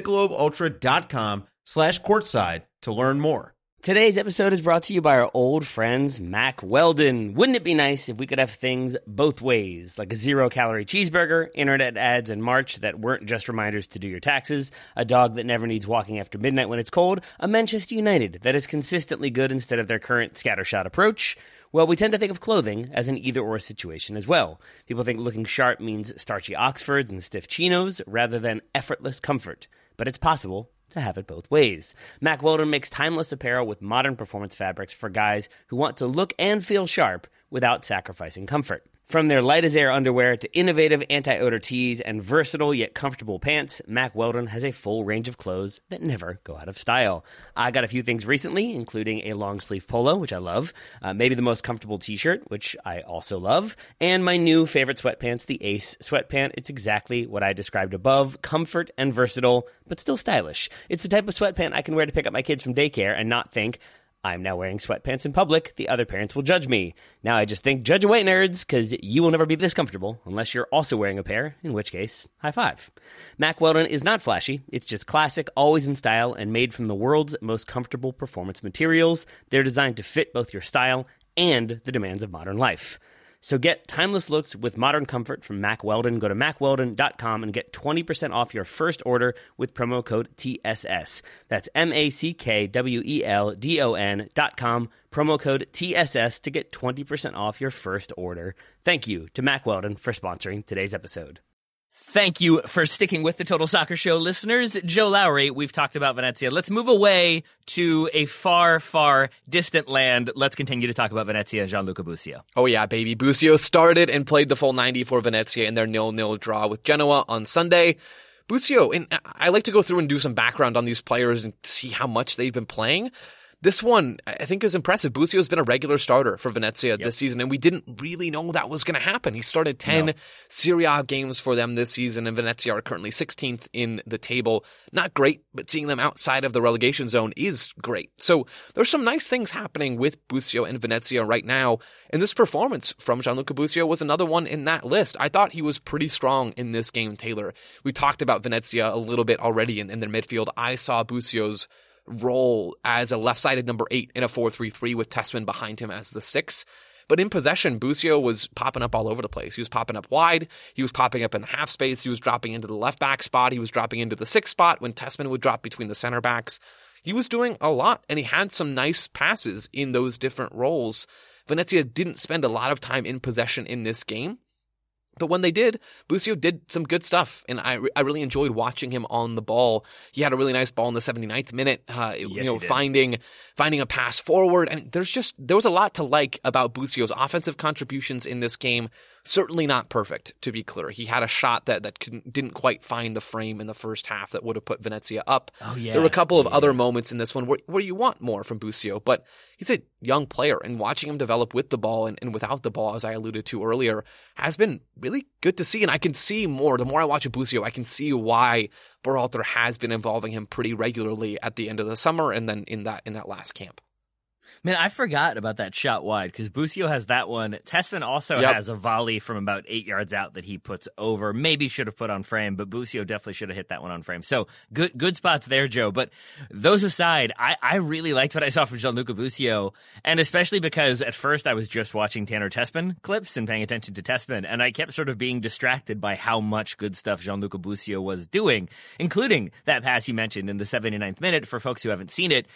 MichelobUltra.com/courtside to learn more. Today's episode is brought to you by our old friends, Mack Weldon. Wouldn't it be nice if we could have things both ways, like a 0-calorie cheeseburger, internet ads in March that weren't just reminders to do your taxes, a dog that never needs walking after midnight when it's cold, a Manchester United that is consistently good instead of their current scattershot approach? Well, we tend to think of clothing as an either-or situation as well. People think looking sharp means starchy Oxfords and stiff chinos rather than effortless comfort. But it's possible to have it both ways. Mack Weldon makes timeless apparel with modern performance fabrics for guys who want to look and feel sharp without sacrificing comfort. From their light-as-air underwear to innovative anti-odor tees and versatile yet comfortable pants, Mack Weldon has a full range of clothes that never go out of style. I got a few things recently, including a long-sleeve polo, which I love, maybe the most comfortable t-shirt, which I also love, and my new favorite sweatpants, the Ace sweatpant. It's exactly what I described above, comfort and versatile, but still stylish. It's the type of sweatpant I can wear to pick up my kids from daycare and not think, I'm now wearing sweatpants in public, the other parents will judge me. Now I just think, judge away, nerds, because you will never be this comfortable unless you're also wearing a pair, in which case, high five. Mack Weldon is not flashy. It's just classic, always in style, and made from the world's most comfortable performance materials. They're designed to fit both your style and the demands of modern life. So get timeless looks with modern comfort from Mack Weldon. Go to MackWeldon.com and get 20% off your first order with promo code TSS. That's MackWeldon.com, promo code TSS to get 20% off your first order. Thank you to Mack Weldon for sponsoring today's episode. Thank you for sticking with the Total Soccer Show listeners. Joe Lowry, we've talked about Venezia. Let's move away to a far, far distant land. Let's continue to talk about Venezia and Gianluca Busio. Oh yeah, baby. Busio started and played the full 90 for Venezia in their 0-0 draw with Genoa on Sunday. Busio, and I like to go through and do some background on these players and see how much they've been playing. This one, I think, is impressive. Busio's been a regular starter for Venezia this season, and we didn't really know that was going to happen. He started 10 Serie A games for them this season, and Venezia are currently 16th in the table. Not great, but seeing them outside of the relegation zone is great. So there's some nice things happening with Busio and Venezia right now, and this performance from Gianluca Busio was another one in that list. I thought he was pretty strong in this game, Taylor. We talked about Venezia a little bit already in their midfield. I saw Busio's role as a left-sided number 8 in a 4-3-3 with Tessman behind him as the 6. But in possession, Busio was popping up all over the place. He was popping up wide. He was popping up in the half space. He was dropping into the left-back spot. He was dropping into the 6th spot when Tessman would drop between the center backs. He was doing a lot, and he had some nice passes in those different roles. Venezia didn't spend a lot of time in possession in this game. But when they did, Busio did some good stuff, and I really enjoyed watching him on the ball. He had a really nice ball in the 79th minute, finding a pass forward, and there was a lot to like about Busio's offensive contributions in this game. Certainly not perfect, to be clear. He had a shot that didn't quite find the frame in the first half that would have put Venezia up. Oh, yeah. There were a couple of other moments in this one where you want more from Busio, but he's a young player, and watching him develop with the ball and without the ball, as I alluded to earlier, has been really good to see. And I can see more. The more I watch Busio, I can see why Berhalter has been involving him pretty regularly at the end of the summer and then in that last camp. Man, I forgot about that shot wide because Busio has that one. Tessman also has a volley from about 8 yards out that he puts over. Maybe should have put on frame, but Busio definitely should have hit that one on frame. So good spots there, Joe. But those aside, I really liked what I saw from Gianluca Busio, and especially because at first I was just watching Tanner Tessman clips and paying attention to Tessman, and I kept sort of being distracted by how much good stuff Gianluca Busio was doing, including that pass you mentioned in the 79th minute. For folks who haven't seen it,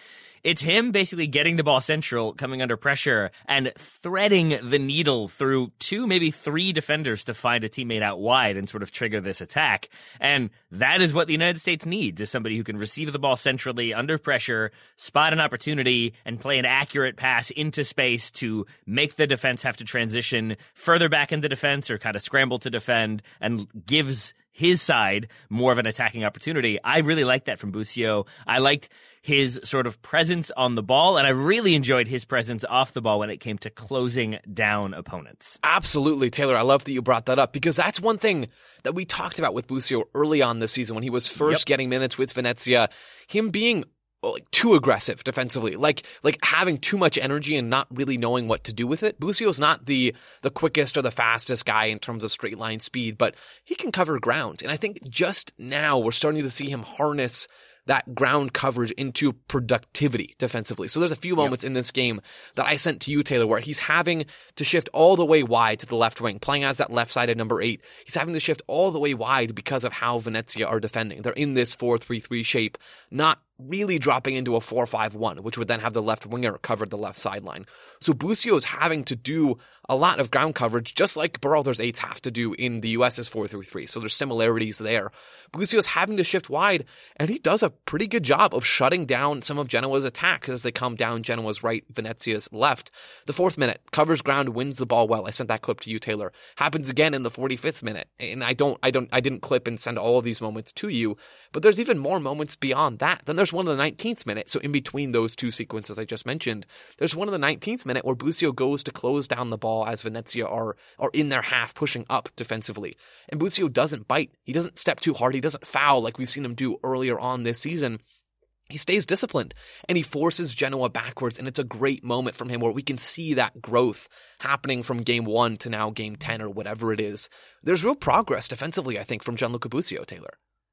it's him basically getting the ball central, coming under pressure, and threading the needle through 2, maybe 3 defenders to find a teammate out wide and sort of trigger this attack. And that is what the United States needs, is somebody who can receive the ball centrally under pressure, spot an opportunity, and play an accurate pass into space to make the defense have to transition further back into defense or kind of scramble to defend, and gives his side more of an attacking opportunity. I really liked that from Busio. I liked his sort of presence on the ball, and I really enjoyed his presence off the ball when it came to closing down opponents. Absolutely, Taylor. I love that you brought that up, because that's one thing that we talked about with Busio early on this season when he was first getting minutes with Venezia, him being too aggressive defensively, like having too much energy and not really knowing what to do with it. Busio's not the quickest or the fastest guy in terms of straight line speed, but he can cover ground. And I think just now we're starting to see him harness that ground coverage into productivity defensively. So there's a few moments in this game that I sent to you, Taylor, where he's having to shift all the way wide to the left wing, playing as that left-sided number 8. He's having to shift all the way wide because of how Venezia are defending. They're in this 4-3-3 shape, not really dropping into a 4-5-1, which would then have the left winger cover the left sideline. So Busio is having to do a lot of ground coverage, just like Berhalter's 8s have to do in the US's 4-3-3. So there's similarities there. Busio's having to shift wide, and he does a pretty good job of shutting down some of Genoa's attacks as they come down Genoa's right, Venezia's left. The 4th minute, covers ground, wins the ball well. I sent that clip to you, Taylor. Happens again in the 45th minute. And I didn't clip and send all of these moments to you, but there's even more moments beyond that. Then there's one in the 19th minute. So in between those 2 sequences I just mentioned, there's one in the 19th minute where Busio goes to close down the ball as Venezia are in their half pushing up defensively. And Busio doesn't bite. He doesn't step too hard. He doesn't foul like we've seen him do earlier on this season. He stays disciplined and he forces Genoa backwards, and it's a great moment from him where we can see that growth happening from game 1 to now game 10 or whatever it is. There's real progress defensively, I think, from Gianluca Busio, Taylor.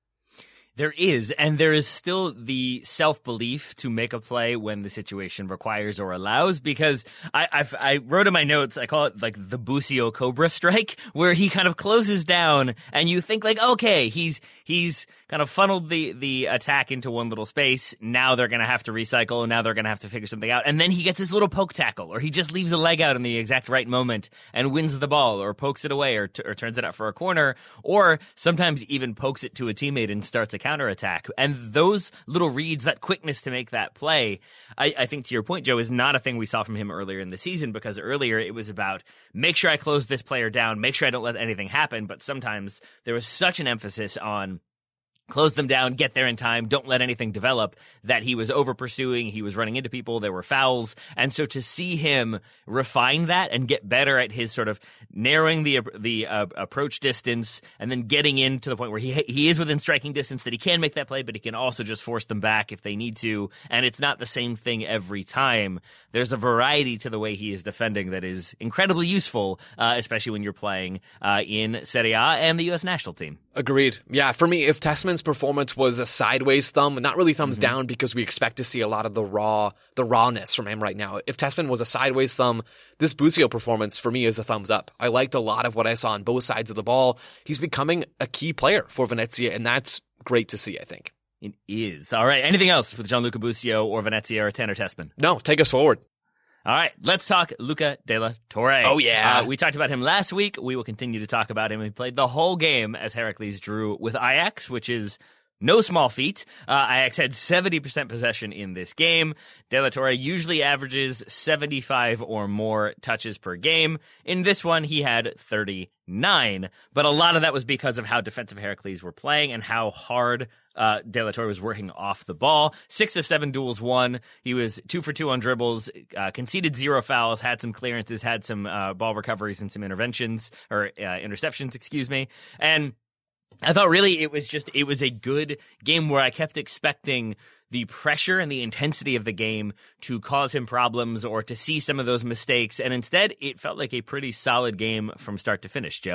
There is, and there is still the self-belief to make a play when the situation requires or allows, because I wrote in my notes, I call it like the Busio Cobra strike, where he kind of closes down and you think like, okay, he's kind of funneled the attack into one little space. Now they're going to have to recycle, and now they're going to have to figure something out. And then he gets this little poke tackle, or he just leaves a leg out in the exact right moment and wins the ball, or pokes it away, or turns it out for a corner, or sometimes even pokes it to a teammate and starts a counterattack. And those little reads, that quickness to make that play, I think to your point, Joe, is not a thing we saw from him earlier in the season, because earlier it was about make sure I close this player down, make sure I don't let anything happen. But sometimes there was such an emphasis on close them down, get there in time, don't let anything develop, that he was over pursuing, he was running into people, there were fouls. And so to see him refine that and get better at his sort of narrowing the approach distance and then getting in to the point where he is within striking distance, that he can make that play, but he can also just force them back if they need to. And it's not the same thing every time. There's a variety to the way he is defending that is incredibly useful, especially when you're playing in Serie A and the U.S. national team. Agreed. Yeah, for me, if Tessmann's performance was a sideways thumb, not really thumbs down, because we expect to see a lot of the rawness from him right now. If Tessmann was a sideways thumb, this Busio performance for me is a thumbs up. I liked a lot of what I saw on both sides of the ball. He's becoming a key player for Venezia, and that's great to see, I think. It is. All right. Anything else with Gianluca Busio or Venezia or Tanner Tessmann? No, take us forward. All right, let's talk Luca de la Torre. Oh, yeah. We talked about him last week. We will continue to talk about him. He played the whole game as Heracles drew with Ajax, which is no small feat. Ajax had 70% possession in this game. De la Torre usually averages 75 or more touches per game. In this one, he had 39. But a lot of that was because of how defensive Heracles were playing and how hard De La Torre was working off the ball. 6 of 7 duels won. He was 2 for 2 on dribbles, conceded 0 fouls, had some clearances, had some ball recoveries and some interceptions, excuse me. And I thought really it was a good game where I kept expecting the pressure and the intensity of the game to cause him problems or to see some of those mistakes. And instead, it felt like a pretty solid game from start to finish, Joe.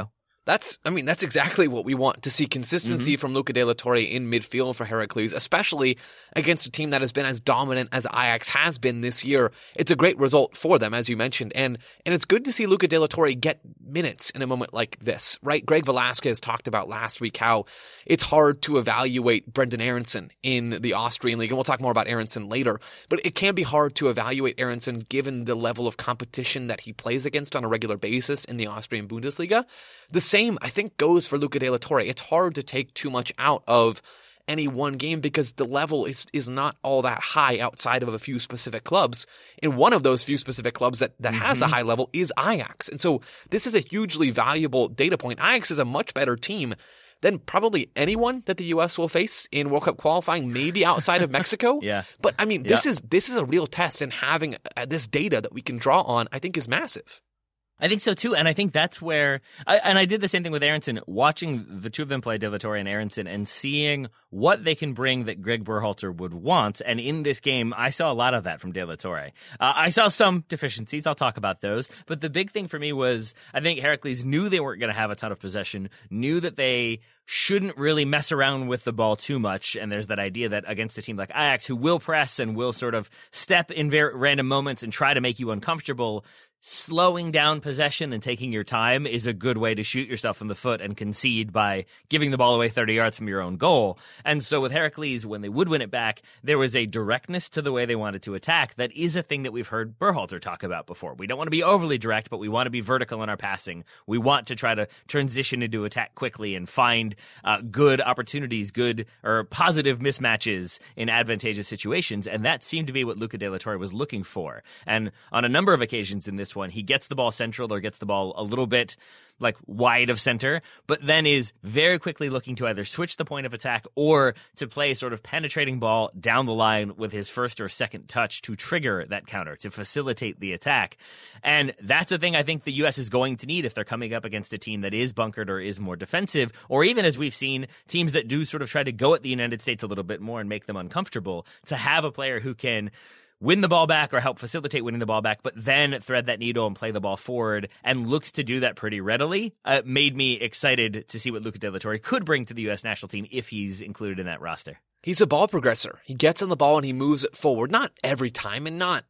That's exactly what we want to see. Consistency from Luca De La Torre in midfield for Heracles, especially against a team that has been as dominant as Ajax has been this year. It's a great result for them, as you mentioned. And it's good to see Luca De La Torre get minutes in a moment like this, right? Greg Velasquez talked about last week how it's hard to evaluate Brendan Aronson in the Austrian league. And we'll talk more about Aronson later. But it can be hard to evaluate Aronson given the level of competition that he plays against on a regular basis in the Austrian Bundesliga. The same, I think, goes for Luca De La Torre. It's hard to take too much out of any one game because the level is not all that high outside of a few specific clubs. And one of those few specific clubs that has a high level is Ajax. And so this is a hugely valuable data point. Ajax is a much better team than probably anyone that the U.S. will face in World Cup qualifying, maybe outside of Mexico. Yeah. But I mean, this is a real test, and having this data that we can draw on, I think, is massive. I think so too, and I think that's where I did the same thing with Aronson, watching the two of them play, De La Torre and Aronson, and seeing what they can bring that Greg Berhalter would want. And in this game, I saw a lot of that from De La Torre. I saw some deficiencies. I'll talk about those. But the big thing for me was I think Heracles knew they weren't going to have a ton of possession, knew that they shouldn't really mess around with the ball too much. And there's that idea that against a team like Ajax, who will press and will sort of step in very random moments and try to make you uncomfortable, slowing down possession and taking your time is a good way to shoot yourself in the foot and concede by giving the ball away 30 yards from your own goal. And so with Heracles, when they would win it back, there was a directness to the way they wanted to attack that is a thing that we've heard Berhalter talk about before. We don't want to be overly direct, but we want to be vertical in our passing. We want to try to transition into attack quickly and find good opportunities, good or positive mismatches in advantageous situations. And that seemed to be what Luca De La Torre was looking for. And on a number of occasions in this one, he gets the ball central or gets the ball a little bit like wide of center, but then is very quickly looking to either switch the point of attack or to play sort of penetrating ball down the line with his first or second touch to trigger that counter, to facilitate the attack. And that's a thing I think the U.S. is going to need if they're coming up against a team that is bunkered or is more defensive, or even as we've seen, teams that do sort of try to go at the United States a little bit more and make them uncomfortable, to have a player who can win the ball back or help facilitate winning the ball back, but then thread that needle and play the ball forward and looks to do that pretty readily, made me excited to see what Luca De La Torre could bring to the U.S. national team if he's included in that roster. He's a ball progressor. He gets on the ball and he moves it forward. Not every time and not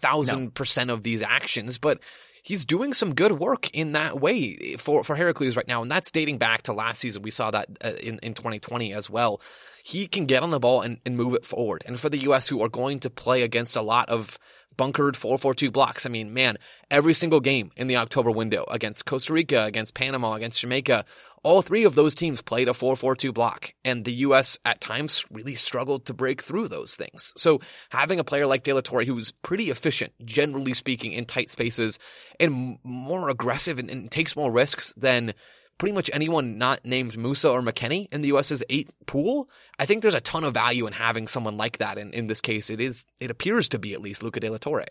1,000% of these actions, but he's doing some good work in that way for Heracles right now. And that's dating back to last season. We saw that in 2020 as well. He can get on the ball and move it forward. And for the U.S., who are going to play against a lot of bunkered 4-4-2 blocks, I mean, man, every single game in the October window against Costa Rica, against Panama, against Jamaica, all three of those teams played a 4-4-2 block. And the U.S. at times really struggled to break through those things. So having a player like De La Torre, who's pretty efficient, generally speaking, in tight spaces and more aggressive and takes more risks than pretty much anyone not named Musa or McKennie in the U.S.'s 8 pool, I think there's a ton of value in having someone like that. And in this case, it appears to be at least Luca De La Torre.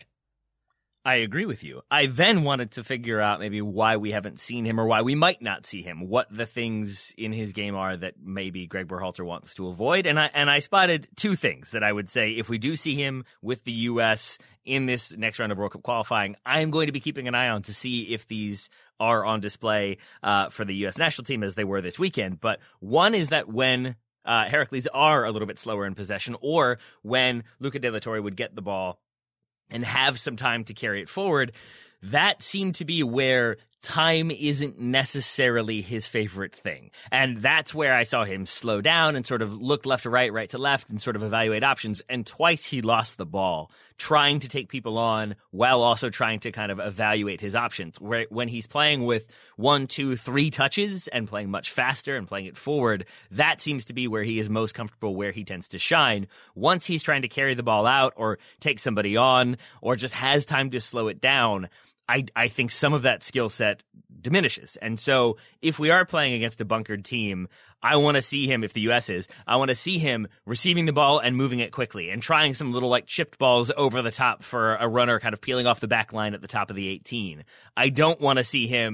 I agree with you. I then wanted to figure out maybe why we haven't seen him or why we might not see him, what the things in his game are that maybe Greg Berhalter wants to avoid. And I spotted two things that I would say if we do see him with the U.S. in this next round of World Cup qualifying, I'm going to be keeping an eye on to see if these are on display for the U.S. national team as they were this weekend. But one is that when Heracles are a little bit slower in possession, or when Luca De La Torre would get the ball and have some time to carry it forward, that seemed to be where time isn't necessarily his favorite thing. And that's where I saw him slow down and sort of look left to right, right to left, and sort of evaluate options. And twice he lost the ball trying to take people on while also trying to kind of evaluate his options. Where when he's playing with 1, 2, 3 touches and playing much faster and playing it forward, that seems to be where he is most comfortable, where he tends to shine. Once he's trying to carry the ball out or take somebody on or just has time to slow it down, I think some of that skill set diminishes. And so if we are playing against a bunkered team, I want to see him, if the U.S. is, I want to see him receiving the ball and moving it quickly and trying some little like chipped balls over the top for a runner kind of peeling off the back line at the top of the 18. I don't want to see him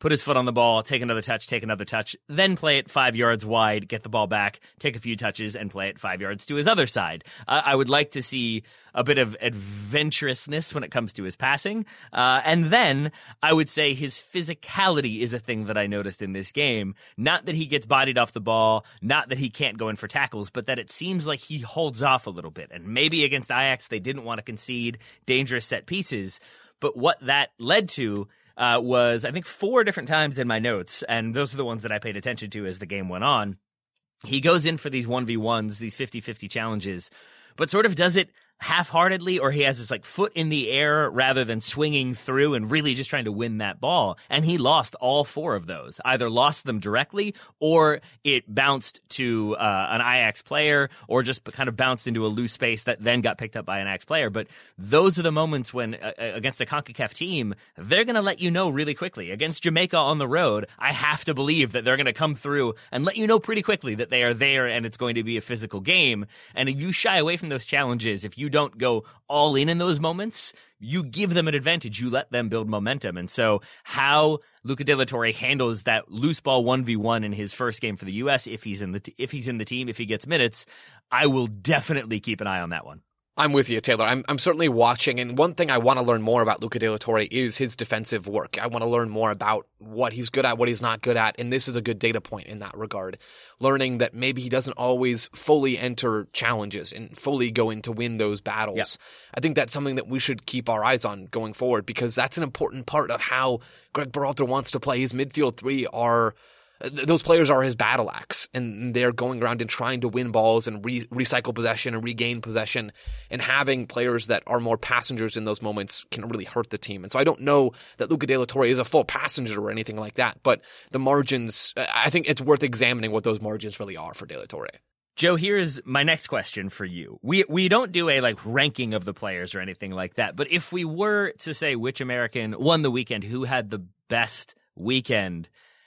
put his foot on the ball, take another touch, then play it 5 yards wide, get the ball back, take a few touches, and play it 5 yards to his other side. I would like to see a bit of adventurousness when it comes to his passing. And then I would say his physicality is a thing that I noticed in this game. Not that he gets bodied off the ball, not that he can't go in for tackles, but that it seems like he holds off a little bit. And maybe against Ajax, they didn't want to concede dangerous set pieces. But what that led to was, I think, 4 different times in my notes, and those are the ones that I paid attention to as the game went on. He goes in for these 1v1s, these 50-50 challenges, but sort of does it half-heartedly, or he has his foot in the air rather than swinging through and really just trying to win that ball. And he lost all 4 of those, either lost them directly or it bounced to an Ajax player or just kind of bounced into a loose space that then got picked up by an Ajax player. But those are the moments when against a CONCACAF team, they're going to let you know really quickly. Against Jamaica on the road, I have to believe that they're going to come through and let you know pretty quickly that they are there and it's going to be a physical game. And if you shy away from those challenges, if you don't go all in those moments, you give them an advantage. You let them build momentum. And so how Luca De La Torre handles that loose ball 1v1 in his first game for the U.S., if he's in the team, if he gets minutes, I will definitely keep an eye on that one. I'm with you, Taylor. I'm certainly watching, and one thing I want to learn more about Luca De La Torre is his defensive work. I want to learn more about what he's good at, what he's not good at, and this is a good data point in that regard. Learning that maybe he doesn't always fully enter challenges and fully go in to win those battles. Yep. I think that's something that we should keep our eyes on going forward, because that's an important part of how Greg Berhalter wants to play. His midfield 3 are... Those players are his battle axe, and they're going around and trying to win balls and recycle possession and regain possession, and having players that are more passengers in those moments can really hurt the team. And so I don't know that Luca De La Torre is a full passenger or anything like that, but the margins, I think it's worth examining what those margins really are for De La Torre. Joe, here's my next question for you. We don't do a ranking of the players or anything like that, but if we were to say which American won the weekend, who had the best weekend,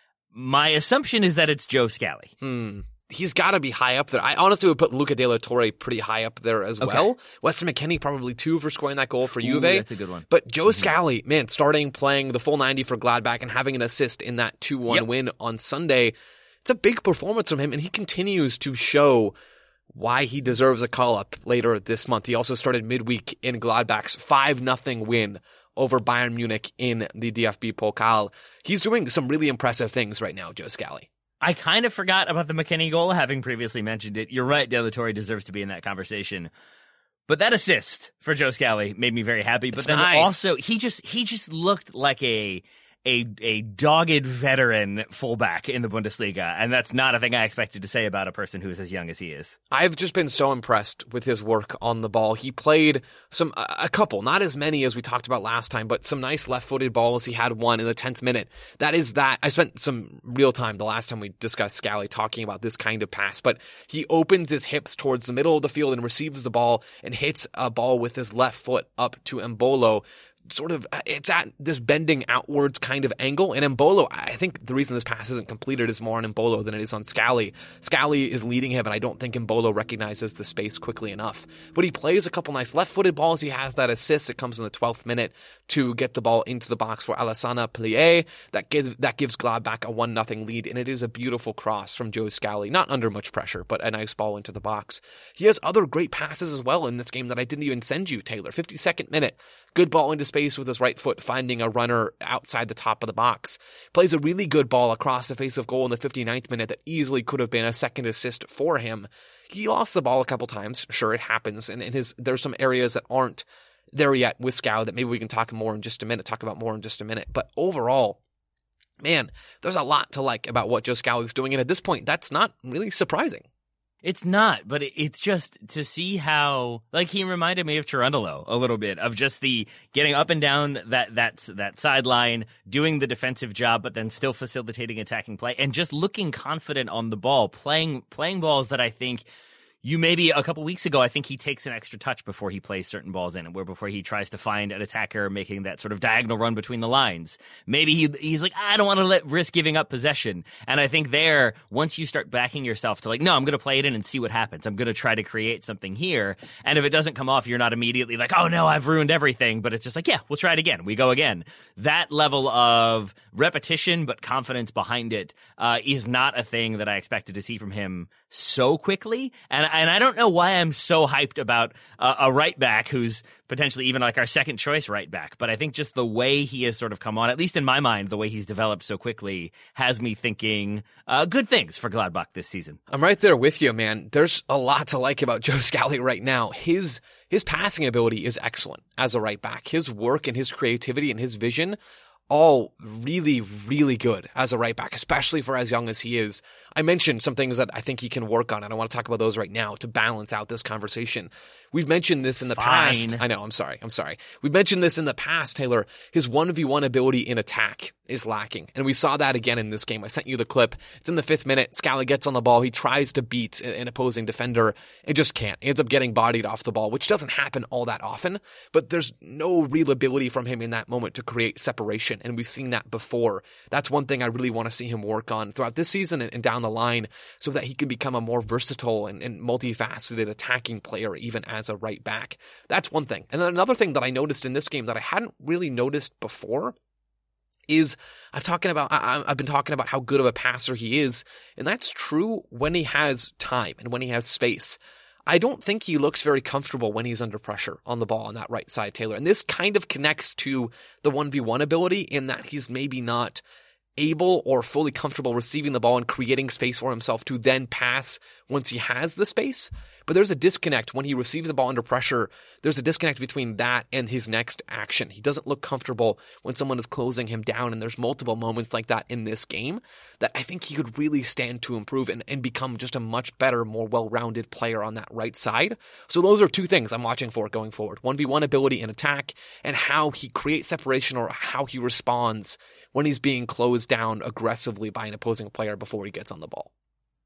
my assumption is that it's Joe Scally. He's got to be high up there. I honestly would put Luca De La Torre pretty high up there as well. Weston McKennie probably 2 for scoring that goal for Juve. That's a good one. But Joe Scally, man, playing the full 90 for Gladbach and having an assist in that 2-1 win on Sunday, it's a big performance from him, and he continues to show why he deserves a call-up later this month. He also started midweek in Gladbach's 5-0 win over Bayern Munich in the DFB Pokal. He's doing some really impressive things right now, Joe Scally. I kind of forgot about the McKennie goal, having previously mentioned it. You're right, De La Torre deserves to be in that conversation. But that assist for Joe Scally made me very happy. But then also, he just looked like a dogged veteran fullback in the Bundesliga, and that's not a thing I expected to say about a person who is as young as he is. I've just been so impressed with his work on the ball. He played a couple, not as many as we talked about last time, but some nice left-footed balls. He had one in the 10th minute. I spent some real time the last time we discussed Scally talking about this kind of pass, but he opens his hips towards the middle of the field and receives the ball and hits a ball with his left foot up to Embolo. It's at this bending outwards kind of angle. And Embolo, I think the reason this pass isn't completed is more on Embolo than it is on Scally. Scally is leading him, and I don't think Embolo recognizes the space quickly enough. But he plays a couple nice left-footed balls. He has that assist. It comes in the 12th minute to get the ball into the box for Alassane Plie. That gives Gladbach a 1-0 lead, and it is a beautiful cross from Joe Scally. Not under much pressure, but a nice ball into the box. He has other great passes as well in this game that I didn't even send you, Taylor. 52nd minute. Good ball into space with his right foot, finding a runner outside the top of the box. Plays a really good ball across the face of goal in the 59th minute that easily could have been a second assist for him. He lost the ball a couple times. Sure, it happens. And there's some areas that aren't there yet with Scally that maybe we can talk about more in just a minute. But overall, man, there's a lot to like about what Joe Scally's doing. And at this point, that's not really surprising. It's not, but it's just to see how, he reminded me of Cherundolo a little bit, of just the getting up and down that sideline, doing the defensive job, but then still facilitating attacking play, and just looking confident on the ball, playing balls that I think maybe a couple weeks ago, I think he takes an extra touch before he plays certain balls in, where before he tries to find an attacker making that sort of diagonal run between the lines. Maybe he's like, I don't want to risk giving up possession. And I think there, once you start backing yourself to like, no, I'm going to play it in and see what happens. I'm going to try to create something here. And if it doesn't come off, you're not immediately like, oh no, I've ruined everything. But it's just like, yeah, we'll try it again. We go again. That level of repetition, but confidence behind it, is not a thing that I expected to see from him so quickly. And I don't know why I'm so hyped about a right back who's potentially even like our second choice right back. But I think just the way he has sort of come on, at least in my mind, the way he's developed so quickly has me thinking good things for Gladbach this season. I'm right there with you, man. There's a lot to like about Joe Scally right now. His passing ability is excellent as a right back. His work and his creativity and his vision, all really, really good as a right back, especially for as young as he is. I mentioned some things that I think he can work on, and I want to talk about those right now to balance out this conversation. We've mentioned this in the past. I know, I'm sorry. We've mentioned this in the past, Taylor. His 1v1 ability in attack is lacking, and we saw that again in this game. I sent you the clip. It's in the 5th minute. Scally gets on the ball. He tries to beat an opposing defender and just can't. He ends up getting bodied off the ball, which doesn't happen all that often, but there's no real ability from him in that moment to create separation, and we've seen that before. That's one thing I really want to see him work on throughout this season and down the line so that he can become a more versatile and multifaceted attacking player even as a right back. That's one thing. And then another thing that I noticed in this game that I hadn't really noticed before is I've been talking about how good of a passer he is, and that's true when he has time and when he has space. I don't think he looks very comfortable when he's under pressure on the ball on that right side, Taylor. And this kind of connects to the 1v1 ability in that he's maybe not able or fully comfortable receiving the ball and creating space for himself to then pass once he has the space. But there's a disconnect when he receives the ball under pressure. There's a disconnect between that and his next action. He doesn't look comfortable when someone is closing him down, and there's multiple moments like that in this game that I think he could really stand to improve and become just a much better, more well-rounded player on that right side. So those are two things I'm watching for going forward. 1v1 ability in attack and how he creates separation or how he responds when he's being closed down aggressively by an opposing player before he gets on the ball.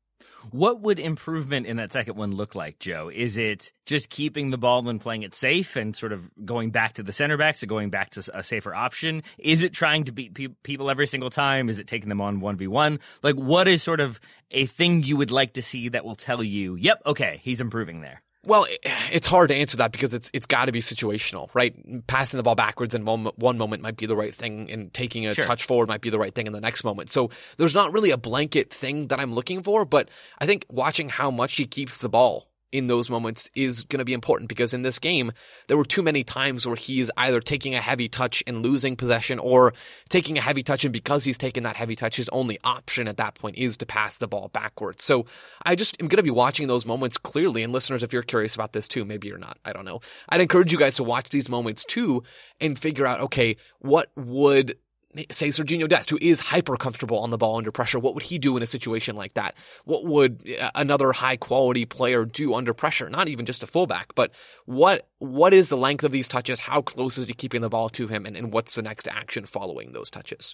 What would improvement in that second one look like, Joe? Is it just keeping the ball and playing it safe and sort of going back to the center backs, so going back to a safer option? Is it trying to beat people every single time? Is it taking them on 1v1? Like, what is sort of a thing you would like to see that will tell you, yep, okay, he's improving there? Well, it's hard to answer that because it's got to be situational, right? Passing the ball backwards in one moment might be the right thing, and taking a touch forward might be the right thing in the next moment. So there's not really a blanket thing that I'm looking for, but I think watching how much he keeps the ball in those moments is going to be important, because in this game, there were too many times where he's either taking a heavy touch and losing possession, or taking a heavy touch, and because he's taken that heavy touch, his only option at that point is to pass the ball backwards. So I just am going to be watching those moments clearly, and listeners, if you're curious about this too, maybe you're not, I don't know. I'd encourage you guys to watch these moments too and figure out, okay, what would, say, Sergiño Dest, who is hyper comfortable on the ball under pressure, what would he do in a situation like that? What would another high quality player do under pressure? Not even just a fullback, but what is the length of these touches? How close is he keeping the ball to him? And what's the next action following those touches?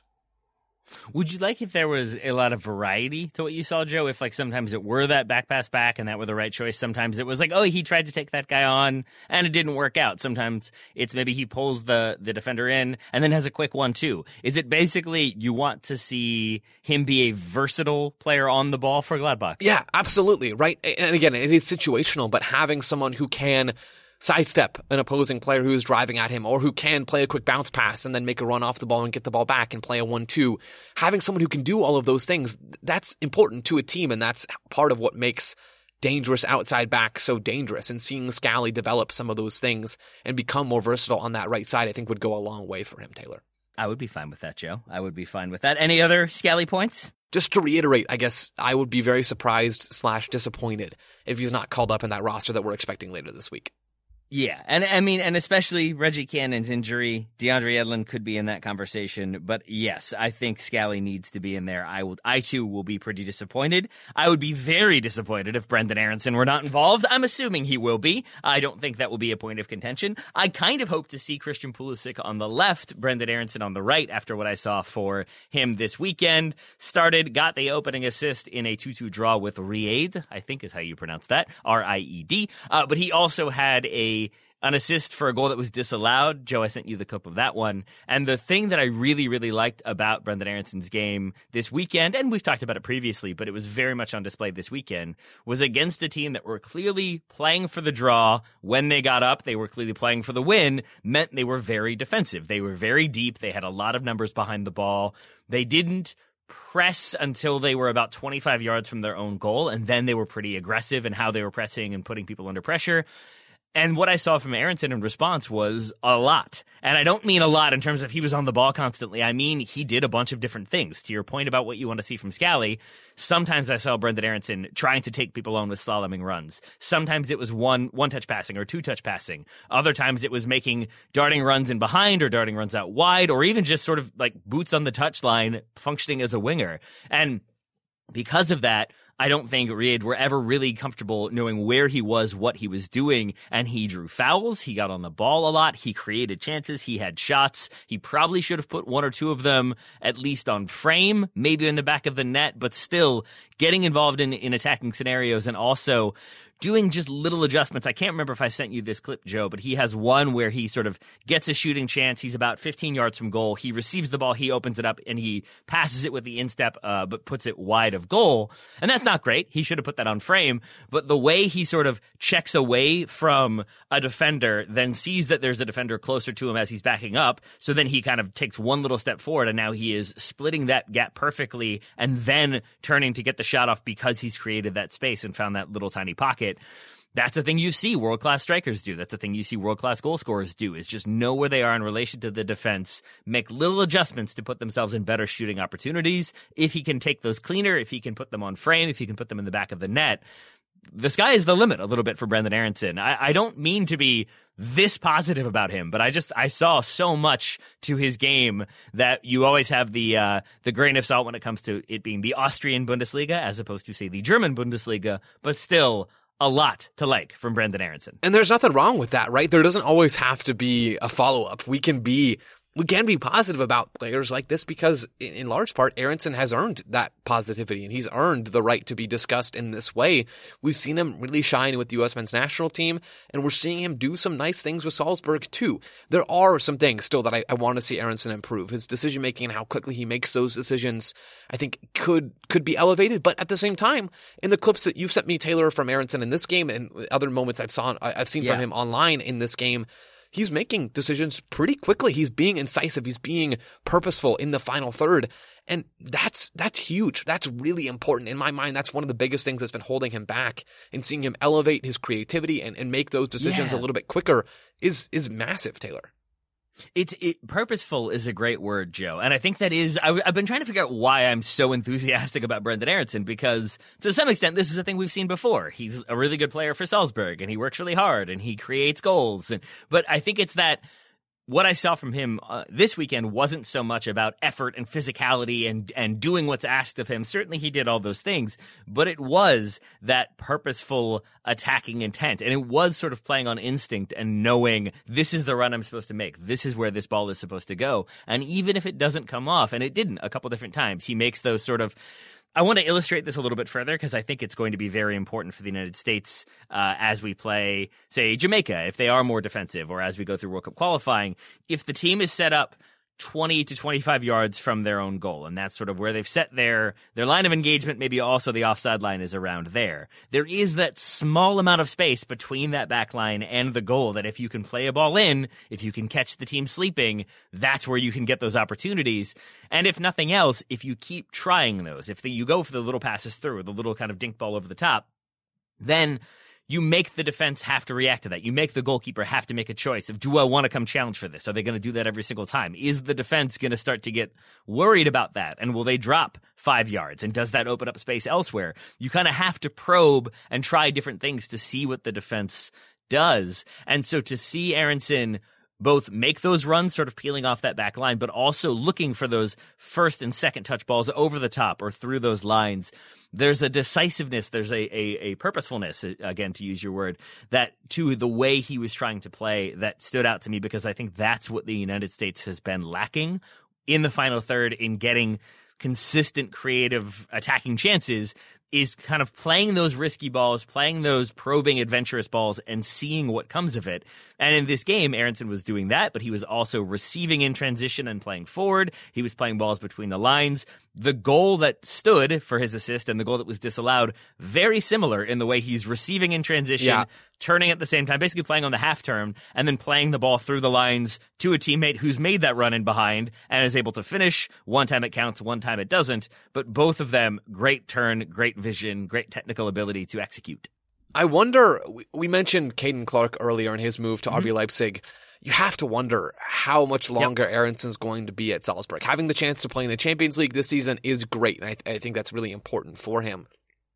Would you like if there was a lot of variety to what you saw, Joe? If like sometimes it were that back pass back and that were the right choice. Sometimes it was like, oh, he tried to take that guy on and it didn't work out. Sometimes it's maybe he pulls the defender in and then has a quick 1-2. Is it basically you want to see him be a versatile player on the ball for Gladbach? Yeah, absolutely. Right. And again, it is situational, but having someone who can sidestep an opposing player who is driving at him, or who can play a quick bounce pass and then make a run off the ball and get the ball back and play a 1-2. Having someone who can do all of those things, that's important to a team, and that's part of what makes dangerous outside back so dangerous. And seeing Scally develop some of those things and become more versatile on that right side, I think would go a long way for him, Taylor. I would be fine with that, Joe. I would be fine with that. Any other Scally points? Just to reiterate, I guess I would be very surprised / disappointed if he's not called up in that roster that we're expecting later this week. Yeah, and I mean, and especially Reggie Cannon's injury, DeAndre Edlin could be in that conversation. But yes, I think Scally needs to be in there. I too will be pretty disappointed. I would be very disappointed if Brendan Aronson were not involved. I'm assuming he will be. I don't think that will be a point of contention. I kind of hope to see Christian Pulisic on the left, Brendan Aronson on the right after what I saw for him this weekend. Got the opening assist in a 2-2 draw with Ried, I think is how you pronounce that, R-I-E-D. But he also had an assist for a goal that was disallowed. Joe, I sent you the clip of that one. And the thing that I really, really liked about Brendan Aronson's game this weekend, and we've talked about it previously, but it was very much on display this weekend, was against a team that were clearly playing for the draw. When they got up, they were clearly playing for the win, meant they were very defensive. They were very deep. They had a lot of numbers behind the ball. They didn't press until they were about 25 yards from their own goal, and then they were pretty aggressive in how they were pressing and putting people under pressure. And what I saw from Aronson in response was a lot. And I don't mean a lot in terms of he was on the ball constantly. I mean, he did a bunch of different things. To your point about what you want to see from Scally, sometimes I saw Brendan Aronson trying to take people on with slaloming runs. Sometimes it was one-touch passing or two-touch passing. Other times it was making darting runs in behind or darting runs out wide, or even just sort of like boots on the touchline functioning as a winger. And because of that, I don't think Ried were ever really comfortable knowing where he was, what he was doing, and he drew fouls. He got on the ball a lot. He created chances. He had shots. He probably should have put one or two of them at least on frame, maybe in the back of the net, but still getting involved in attacking scenarios and also doing just little adjustments. I can't remember if I sent you this clip, Joe, but he has one where he sort of gets a shooting chance. He's about 15 yards from goal. He receives the ball, he opens it up, and he passes it with the instep, but puts it wide of goal. And that's not great. He should have put that on frame. But the way he sort of checks away from a defender, then sees that there's a defender closer to him as he's backing up, so then he kind of takes one little step forward, and now he is splitting that gap perfectly and then turning to get the shot off because he's created that space and found that little tiny pocket. That's a thing you see world-class strikers do. That's a thing you see world-class goal scorers do, is just know where they are in relation to the defense, make little adjustments to put themselves in better shooting opportunities. If he can take those cleaner, if he can put them on frame, if he can put them in the back of the net, the sky is the limit a little bit for Brendan Aronson. I don't mean to be this positive about him, but I saw so much to his game that you always have the grain of salt when it comes to it being the Austrian Bundesliga as opposed to, say, the German Bundesliga, but still a lot to like from Brendan Aronson. And there's nothing wrong with that, right? There doesn't always have to be a follow-up. We can be positive about players like this because, in large part, Aronson has earned that positivity and he's earned the right to be discussed in this way. We've seen him really shine with the U.S. men's national team, and we're seeing him do some nice things with Salzburg, too. There are some things still that I want to see Aronson improve. His decision-making and how quickly he makes those decisions, I think, could be elevated. But at the same time, in the clips that you've sent me, Taylor, from Aronson in this game and other moments I've seen from him online in this game, he's making decisions pretty quickly. He's being incisive. He's being purposeful in the final third. And that's huge. That's really important. In my mind, that's one of the biggest things that's been holding him back. And seeing him elevate his creativity and make those decisions a little bit quicker is massive, Taylor. Purposeful is a great word, Joe. And I think that is, I've been trying to figure out why I'm so enthusiastic about Brendan Aronson, because to some extent, this is a thing we've seen before. He's a really good player for Salzburg and he works really hard and he creates goals. But I think it's that what I saw from him this weekend wasn't so much about effort and physicality and doing what's asked of him. Certainly he did all those things, but it was that purposeful attacking intent. And it was sort of playing on instinct and knowing this is the run I'm supposed to make. This is where this ball is supposed to go. And even if it doesn't come off, and it didn't a couple different times, he makes those sort of, I want to illustrate this a little bit further because I think it's going to be very important for the United States as we play, say, Jamaica, if they are more defensive, or as we go through World Cup qualifying. If the team is set up 20 to 25 yards from their own goal, and that's sort of where they've set their line of engagement, maybe also the offside line is around there. There is that small amount of space between that back line and the goal that if you can play a ball in, if you can catch the team sleeping, that's where you can get those opportunities. And if nothing else, if you keep trying those, you go for the little passes through, the little kind of dink ball over the top, then you make the defense have to react to that. You make the goalkeeper have to make a choice of, do I want to come challenge for this? Are they going to do that every single time? Is the defense going to start to get worried about that? And will they drop 5 yards? And does that open up space elsewhere? You kind of have to probe and try different things to see what the defense does. And so to see Aaronson both make those runs, sort of peeling off that back line, but also looking for those first and second touch balls over the top or through those lines, there's a decisiveness, there's a purposefulness, again, to use your word, that to the way he was trying to play that stood out to me, because I think that's what the United States has been lacking in the final third in getting consistent, creative attacking chances, is kind of playing those risky balls, playing those probing, adventurous balls, and seeing what comes of it. And in this game, Aaronson was doing that, but he was also receiving in transition and playing forward. He was playing balls between the lines. The goal that stood for his assist and the goal that was disallowed, very similar in the way he's receiving in transition, turning at the same time, basically playing on the half turn, and then playing the ball through the lines to a teammate who's made that run in behind and is able to finish. One time it counts, one time it doesn't. But both of them, great turn, great vision, great technical ability to execute. I wonder, we mentioned Caden Clark earlier in his move to RB Leipzig. You have to wonder how much longer Aaronson's going to be at Salzburg. Having the chance to play in the Champions League this season is great, and I think that's really important for him.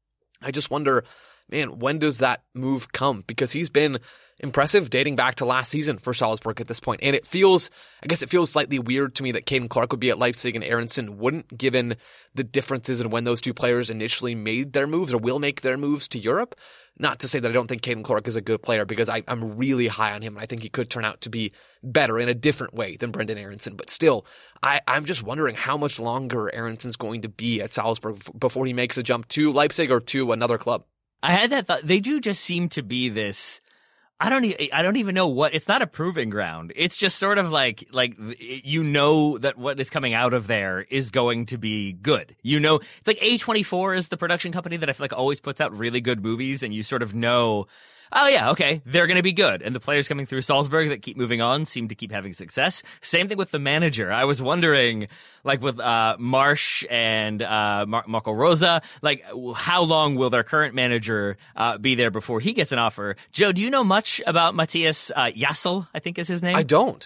I just wonder, man, when does that move come? Because he's been impressive dating back to last season for Salzburg at this point. And it feels slightly weird to me that Caden Clark would be at Leipzig and Aaronson wouldn't, given the differences in when those two players initially made their moves or will make their moves to Europe. Not to say that I don't think Caden Clark is a good player, because I'm really high on him, and I think he could turn out to be better in a different way than Brenden Aaronson. But still, I'm just wondering how much longer Aaronson's going to be at Salzburg before he makes a jump to Leipzig or to another club. I had that thought. They do just seem to be this, I don't even know what, it's not a proving ground. It's just sort of like, you know that what is coming out of there is going to be good. You know, it's like A24 is the production company that I feel like always puts out really good movies, and you sort of know, oh yeah, okay, they're going to be good. And the players coming through Salzburg that keep moving on seem to keep having success. Same thing with the manager. I was wondering, like with Marsch and Marco Rosa, like how long will their current manager be there before he gets an offer? Joe, do you know much about Matthias Jassel, I think is his name? I don't.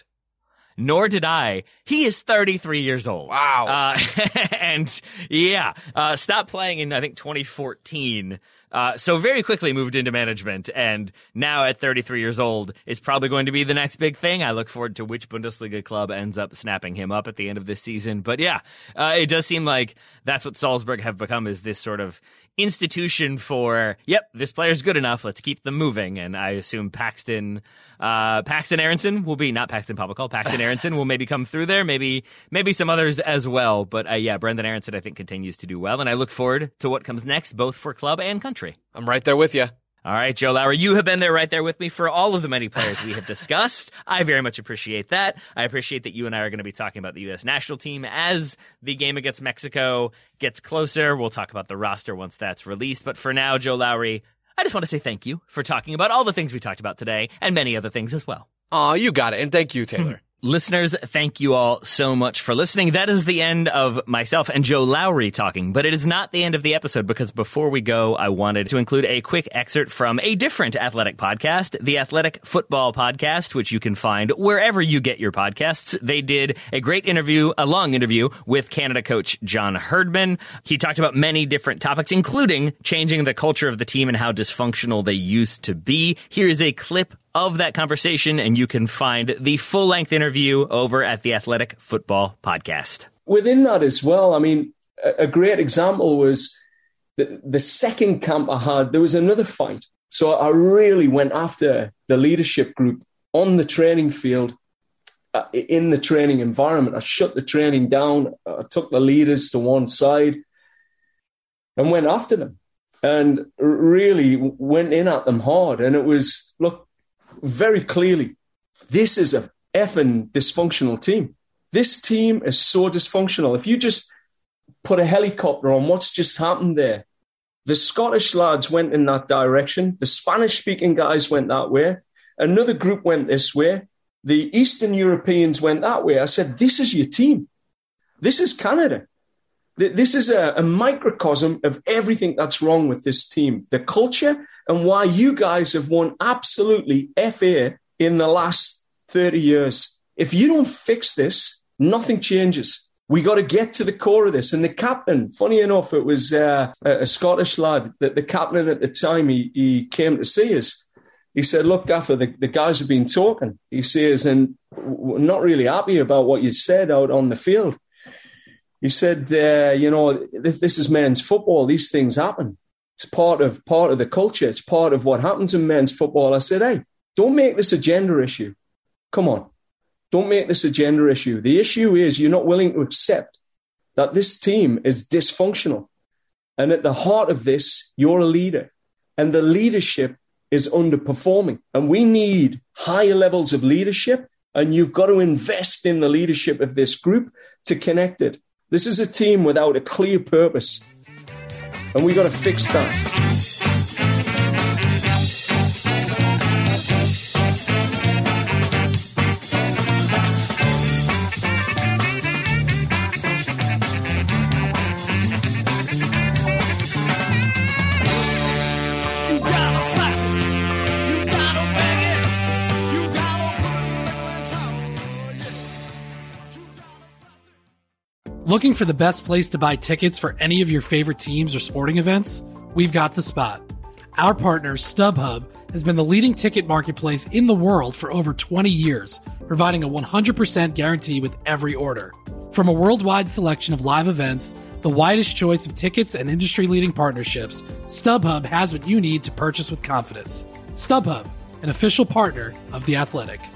Nor did I. He is 33 years old. Wow. And stopped playing in, I think, 2014. So very quickly moved into management, and now at 33 years old is probably going to be the next big thing. I look forward to which Bundesliga club ends up snapping him up at the end of this season. But it does seem like that's what Salzburg have become, is this sort of institution for, this player's good enough, let's keep them moving. And I assume Paxton Aaronson will be, not Paxton Pomykal, Paxton Aaronson will maybe come through there, maybe some others as well. But Brenden Aaronson, I think, continues to do well, and I look forward to what comes next, both for club and country. I'm right there with you. All right, Joe Lowery, you have been there right there with me for all of the many players we have discussed. I very much appreciate that. I appreciate that you and I are going to be talking about the U.S. national team as the game against Mexico gets closer. We'll talk about the roster once that's released. But for now, Joe Lowery, I just want to say thank you for talking about all the things we talked about today and many other things as well. Oh, you got it. And thank you, Taylor. Listeners, thank you all so much for listening. That is the end of myself and Joe Lowery talking, but it is not the end of the episode, because before we go, I wanted to include a quick excerpt from a different athletic podcast, the Athletic Football Podcast, which you can find wherever you get your podcasts. They did a great interview, a long interview with Canada coach John Herdman. He talked about many different topics, including changing the culture of the team and how dysfunctional they used to be. Here is a clip of that conversation, and you can find the full-length interview over at the Athletic Football Podcast. Within that as well, I mean, a great example was the second camp I had, there was another fight. So I really went after the leadership group on the training field, in the training environment. I shut the training down. I took the leaders to one side and went after them and really went in at them hard. And it was, look, very clearly, this is a effing dysfunctional team. This team is so dysfunctional. If you just put a helicopter on what's just happened there, the Scottish lads went in that direction. The Spanish-speaking guys went that way. Another group went this way. The Eastern Europeans went that way. I said, this is your team. This is Canada. This is a microcosm of everything that's wrong with this team. The culture and why you guys have won absolutely FA in the last 30 years. If you don't fix this, nothing changes. We got to get to the core of this. And the captain, funny enough, it was a Scottish lad, that the captain at the time he came to see us. He said, look, Gaffer, the guys have been talking. He says, and we're not really happy about what you said out on the field. He said, this is men's football. These things happen. It's part of the culture. It's part of what happens in men's football. I said, hey, don't make this a gender issue. Come on. Don't make this a gender issue. The issue is you're not willing to accept that this team is dysfunctional. And at the heart of this, you're a leader. And the leadership is underperforming. And we need higher levels of leadership. And you've got to invest in the leadership of this group to connect it. This is a team without a clear purpose. And we've got to fix that. Looking for the best place to buy tickets for any of your favorite teams or sporting events? We've got the spot. Our partner, StubHub, has been the leading ticket marketplace in the world for over 20 years, providing a 100% guarantee with every order. From a worldwide selection of live events, the widest choice of tickets and industry-leading partnerships, StubHub has what you need to purchase with confidence. StubHub, an official partner of The Athletic.